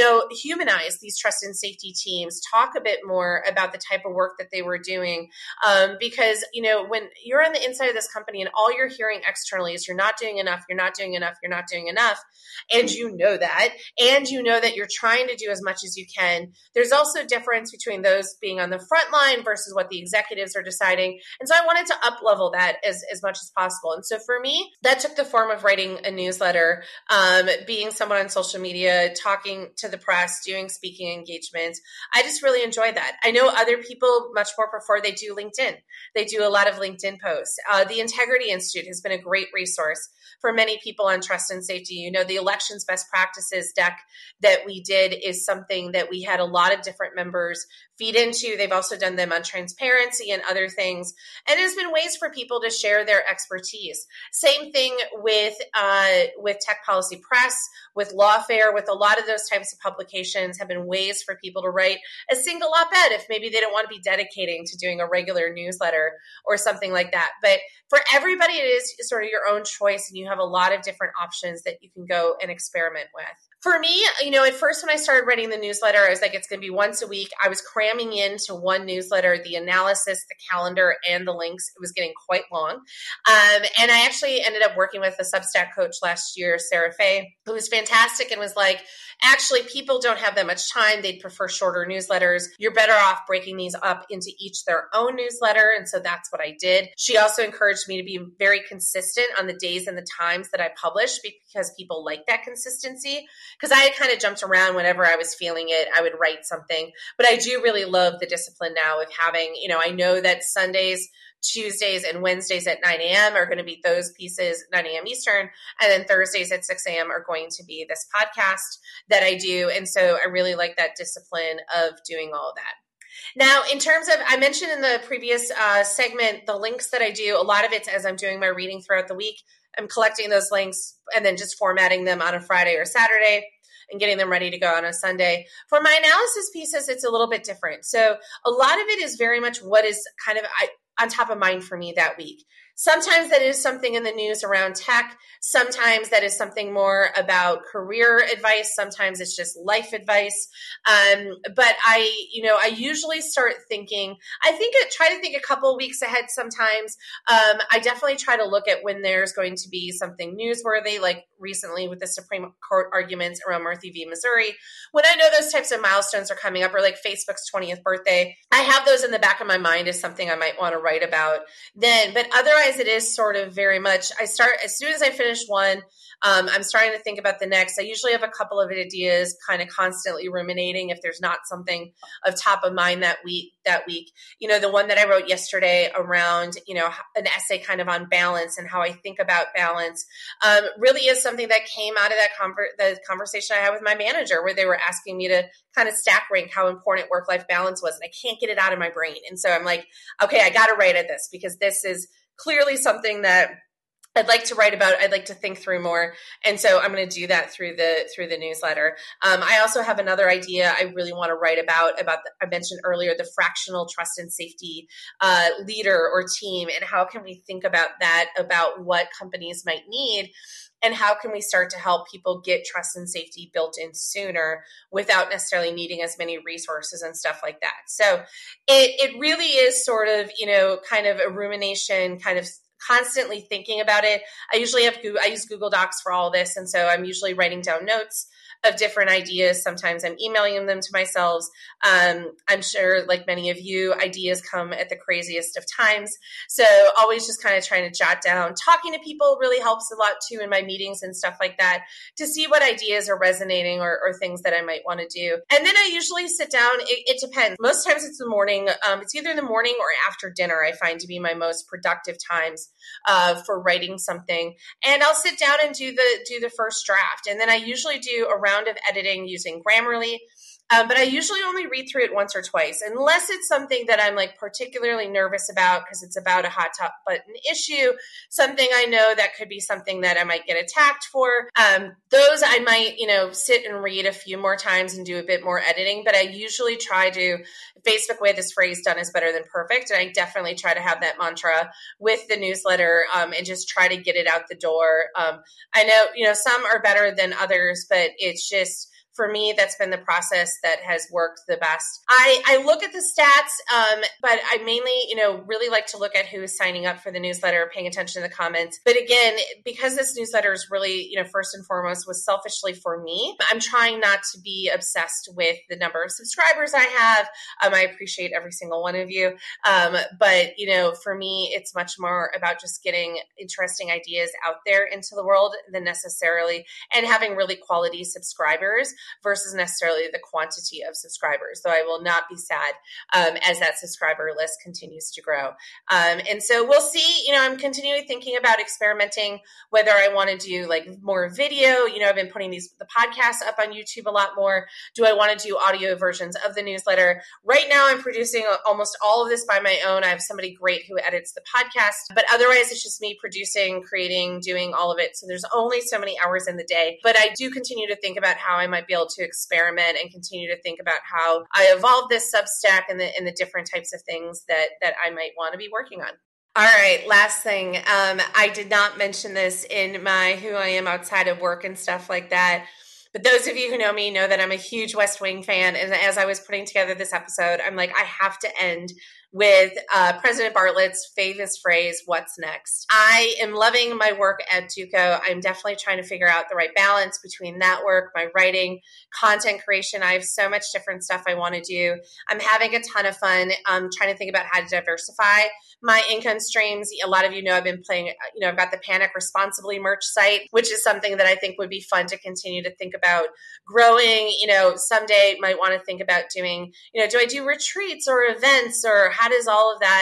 humanize these trust and safety teams, talk a bit more about the type of work that they were doing. Because, when you're on the inside of this company and all you're hearing externally is you're not doing enough, you're not doing enough, you're not doing enough, and you know that, and you know that you're trying to do as much as you can, there's also a difference between those being on the front line versus what the executives are deciding. And so I wanted to up-level that as much as possible. And so for me, that took the form of writing a newsletter, being someone on social media, talking to the press, doing speaking engagements. I just really enjoy that. I know other people much more prefer they do LinkedIn. They do a lot of LinkedIn posts. The Integrity Institute has been a great resource for many people on trust and safety. The elections best practices deck that we did is something that we had a lot of different members feed into. They've also done them on transparency and other things. And there's been ways for people to share their expertise. Same thing with Tech Policy Press, with Lawfare, with a lot of those types of publications have been ways for people to write a single op-ed if maybe they don't want to be dedicating to doing a regular newsletter or something like that. But for everybody, it is sort of your own choice, and you have a lot of different options that you can go and experiment with. For me, at first when I started writing the newsletter, I was like, it's going to be once a week. I was cramming into one newsletter the analysis, the calendar, and the links. It was getting quite long. And I actually ended up working with a Substack coach last year, Sarah Fay, who was fantastic and was like, actually, people don't have that much time. They'd prefer shorter newsletters. You're better off breaking these up into each their own newsletter. And so that's what I did. She also encouraged me to be very consistent on the days and the times that I publish because people like that consistency. Because I had kind of jumped around whenever I was feeling it, I would write something. But I do really love the discipline now of having, I know that Sundays Tuesdays and Wednesdays at 9 a.m. are going to be those pieces, 9 a.m. Eastern. And then Thursdays at 6 a.m. are going to be this podcast that I do. And so I really like that discipline of doing all of that. Now, in terms of, I mentioned in the previous segment, the links that I do, a lot of it's as I'm doing my reading throughout the week. I'm collecting those links and then just formatting them on a Friday or Saturday and getting them ready to go on a Sunday. For my analysis pieces, it's a little bit different. So a lot of it is very much what is kind of on top of mind for me that week. Sometimes that is something in the news around tech. Sometimes that is something more about career advice. Sometimes it's just life advice. But I usually start thinking, try to think a couple of weeks ahead sometimes. I definitely try to look at when there's going to be something newsworthy, like recently with the Supreme Court arguments around Murphy v. Missouri. When I know those types of milestones are coming up, or like Facebook's 20th birthday, I have those in the back of my mind as something I might want to write about then. But otherwise, it is sort of very much, I start as soon as I finish one, I'm starting to think about the next. I usually have a couple of ideas kind of constantly ruminating if there's not something of top of mind that week. The one that I wrote yesterday around, an essay kind of on balance and how I think about balance really is something that came out of the conversation I had with my manager, where they were asking me to kind of stack rank how important work-life balance was. And I can't get it out of my brain. And so I'm like, okay, I got to write at this, because this is clearly something that I'd like to write about. I'd like to think through more. And so I'm going to do that through the newsletter. I also have another idea I really want to write about I mentioned earlier, the fractional trust and safety leader or team, and how can we think about that, about what companies might need, and how can we start to help people get trust and safety built in sooner without necessarily needing as many resources and stuff like that. So it really is sort of, kind of a rumination, kind of constantly thinking about it. I use Google Docs for all this. And so I'm usually writing down notes of different ideas. Sometimes I'm emailing them to myself. I'm sure, like many of you, ideas come at the craziest of times. So always just kind of trying to jot down. Talking to people really helps a lot too in my meetings and stuff like that, to see what ideas are resonating or things that I might want to do. And then I usually sit down. It depends. Most times it's the morning. It's either in the morning or after dinner, I find to be my most productive times for writing something. And I'll sit down and do the first draft. And then I usually do a round of editing using Grammarly. But I usually only read through it once or twice, unless it's something that I'm like particularly nervous about because it's about a hot top button issue, something I know that could be something that I might get attacked for. Those I might, sit and read a few more times and do a bit more editing. But I usually try to, Facebook way, this phrase, done is better than perfect. And I definitely try to have that mantra with the newsletter and just try to get it out the door. I know, some are better than others, but it's just, for me, that's been the process that has worked the best. I look at the stats, but I mainly, really like to look at who is signing up for the newsletter, paying attention to the comments. But again, because this newsletter is really, first and foremost was selfishly for me, I'm trying not to be obsessed with the number of subscribers I have. I appreciate every single one of you. But, for me, it's much more about just getting interesting ideas out there into the world than necessarily, and having really quality subscribers versus necessarily the quantity of subscribers. So I will not be sad as that subscriber list continues to grow. And so we'll see, I'm continually thinking about experimenting whether I want to do like more video. I've been putting the podcasts up on YouTube a lot more. Do I want to do audio versions of the newsletter? Right now I'm producing almost all of this by my own. I have somebody great who edits the podcast, but otherwise it's just me producing, creating, doing all of it. So there's only so many hours in the day, but I do continue to think about how I might be able to experiment and continue to think about how I evolve this Substack and the different types of things that I might want to be working on. All right, last thing. I did not mention this in my who I am outside of work and stuff like that. But those of you who know me know that I'm a huge West Wing fan. And as I was putting together this episode, I'm like, I have to end with President Bartlett's famous phrase, "What's next?" I am loving my work at Duco. I'm definitely trying to figure out the right balance between that work, my writing, content creation. I have so much different stuff I want to do. I'm having a ton of fun trying to think about how to diversify my income streams. A lot of you know I've been playing, I've got the Panic Responsibly merch site, which is something that I think would be fun to continue to think about growing. Someday might want to think about doing, do I do retreats or events, or how does all of that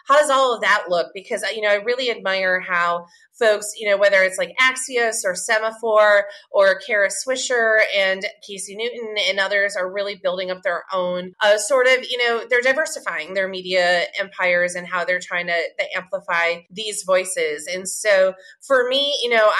how does all of that look? Because, I really admire how folks, whether it's like Axios or Semaphore or Kara Swisher and Casey Newton and others are really building up their own they're diversifying their media empires and how they're trying to amplify these voices. And so for me,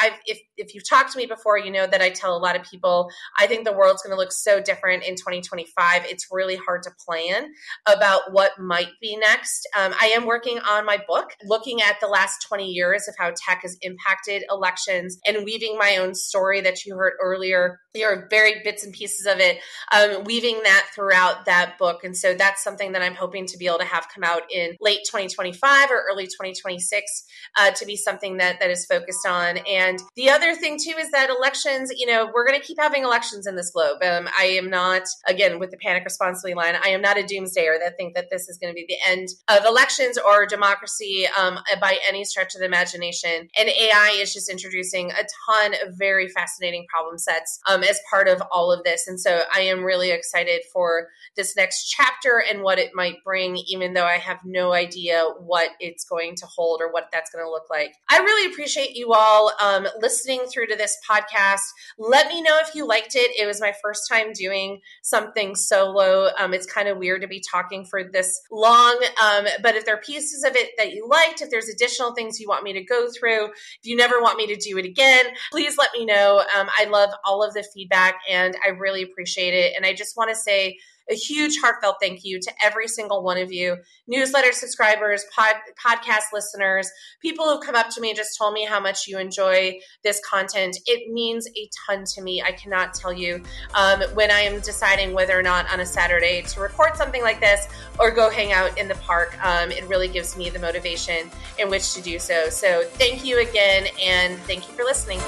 if you've talked to me before, that I tell a lot of people, I think the world's going to look so different in 2025. It's really hard to plan about what might be next. I am working on my book, looking at the last 20 years of how tech has impacted elections and weaving my own story that you heard earlier. There are very bits and pieces of it, weaving that throughout that book. And so that's something that I'm hoping to be able to have come out in late 2025 or early 2026 to be something that is focused on. And the other thing too is that elections, we're going to keep having elections in this globe. I am not, again, with the panic responsibly line, I am not a doomsdayer that think that this is going to be the end of elections or democracy by any stretch of the imagination. And AI is just introducing a ton of very fascinating problem sets as part of all of this. And so I am really excited for this next chapter and what it might bring, even though I have no idea what it's going to hold or what that's going to look like. I really appreciate you all listening through to this podcast. Let me know if you liked it. It was my first time doing something solo. It's kind of weird to be talking for this long, but if there are pieces of it that you liked, if there's additional things you want me to go through, if you never want me to do it again, please let me know. I love all of the feedback and I really appreciate it. And I just want to say a huge heartfelt thank you to every single one of you, newsletter subscribers, podcast listeners, people who've come up to me and just told me how much you enjoy this content. It means a ton to me. I cannot tell you when I am deciding whether or not on a Saturday to record something like this or go hang out in the park. It really gives me the motivation in which to do so. So thank you again, and thank you for listening.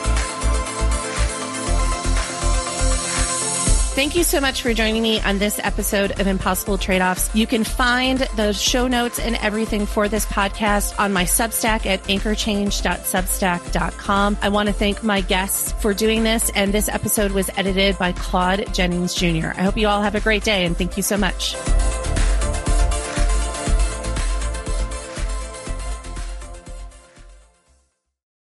Thank you so much for joining me on this episode of Impossible Trade-Offs. You can find the show notes and everything for this podcast on my Substack at anchorchange.substack.com. I want to thank my guests for doing this, and this episode was edited by Claude Jennings Jr. I hope you all have a great day, and thank you so much.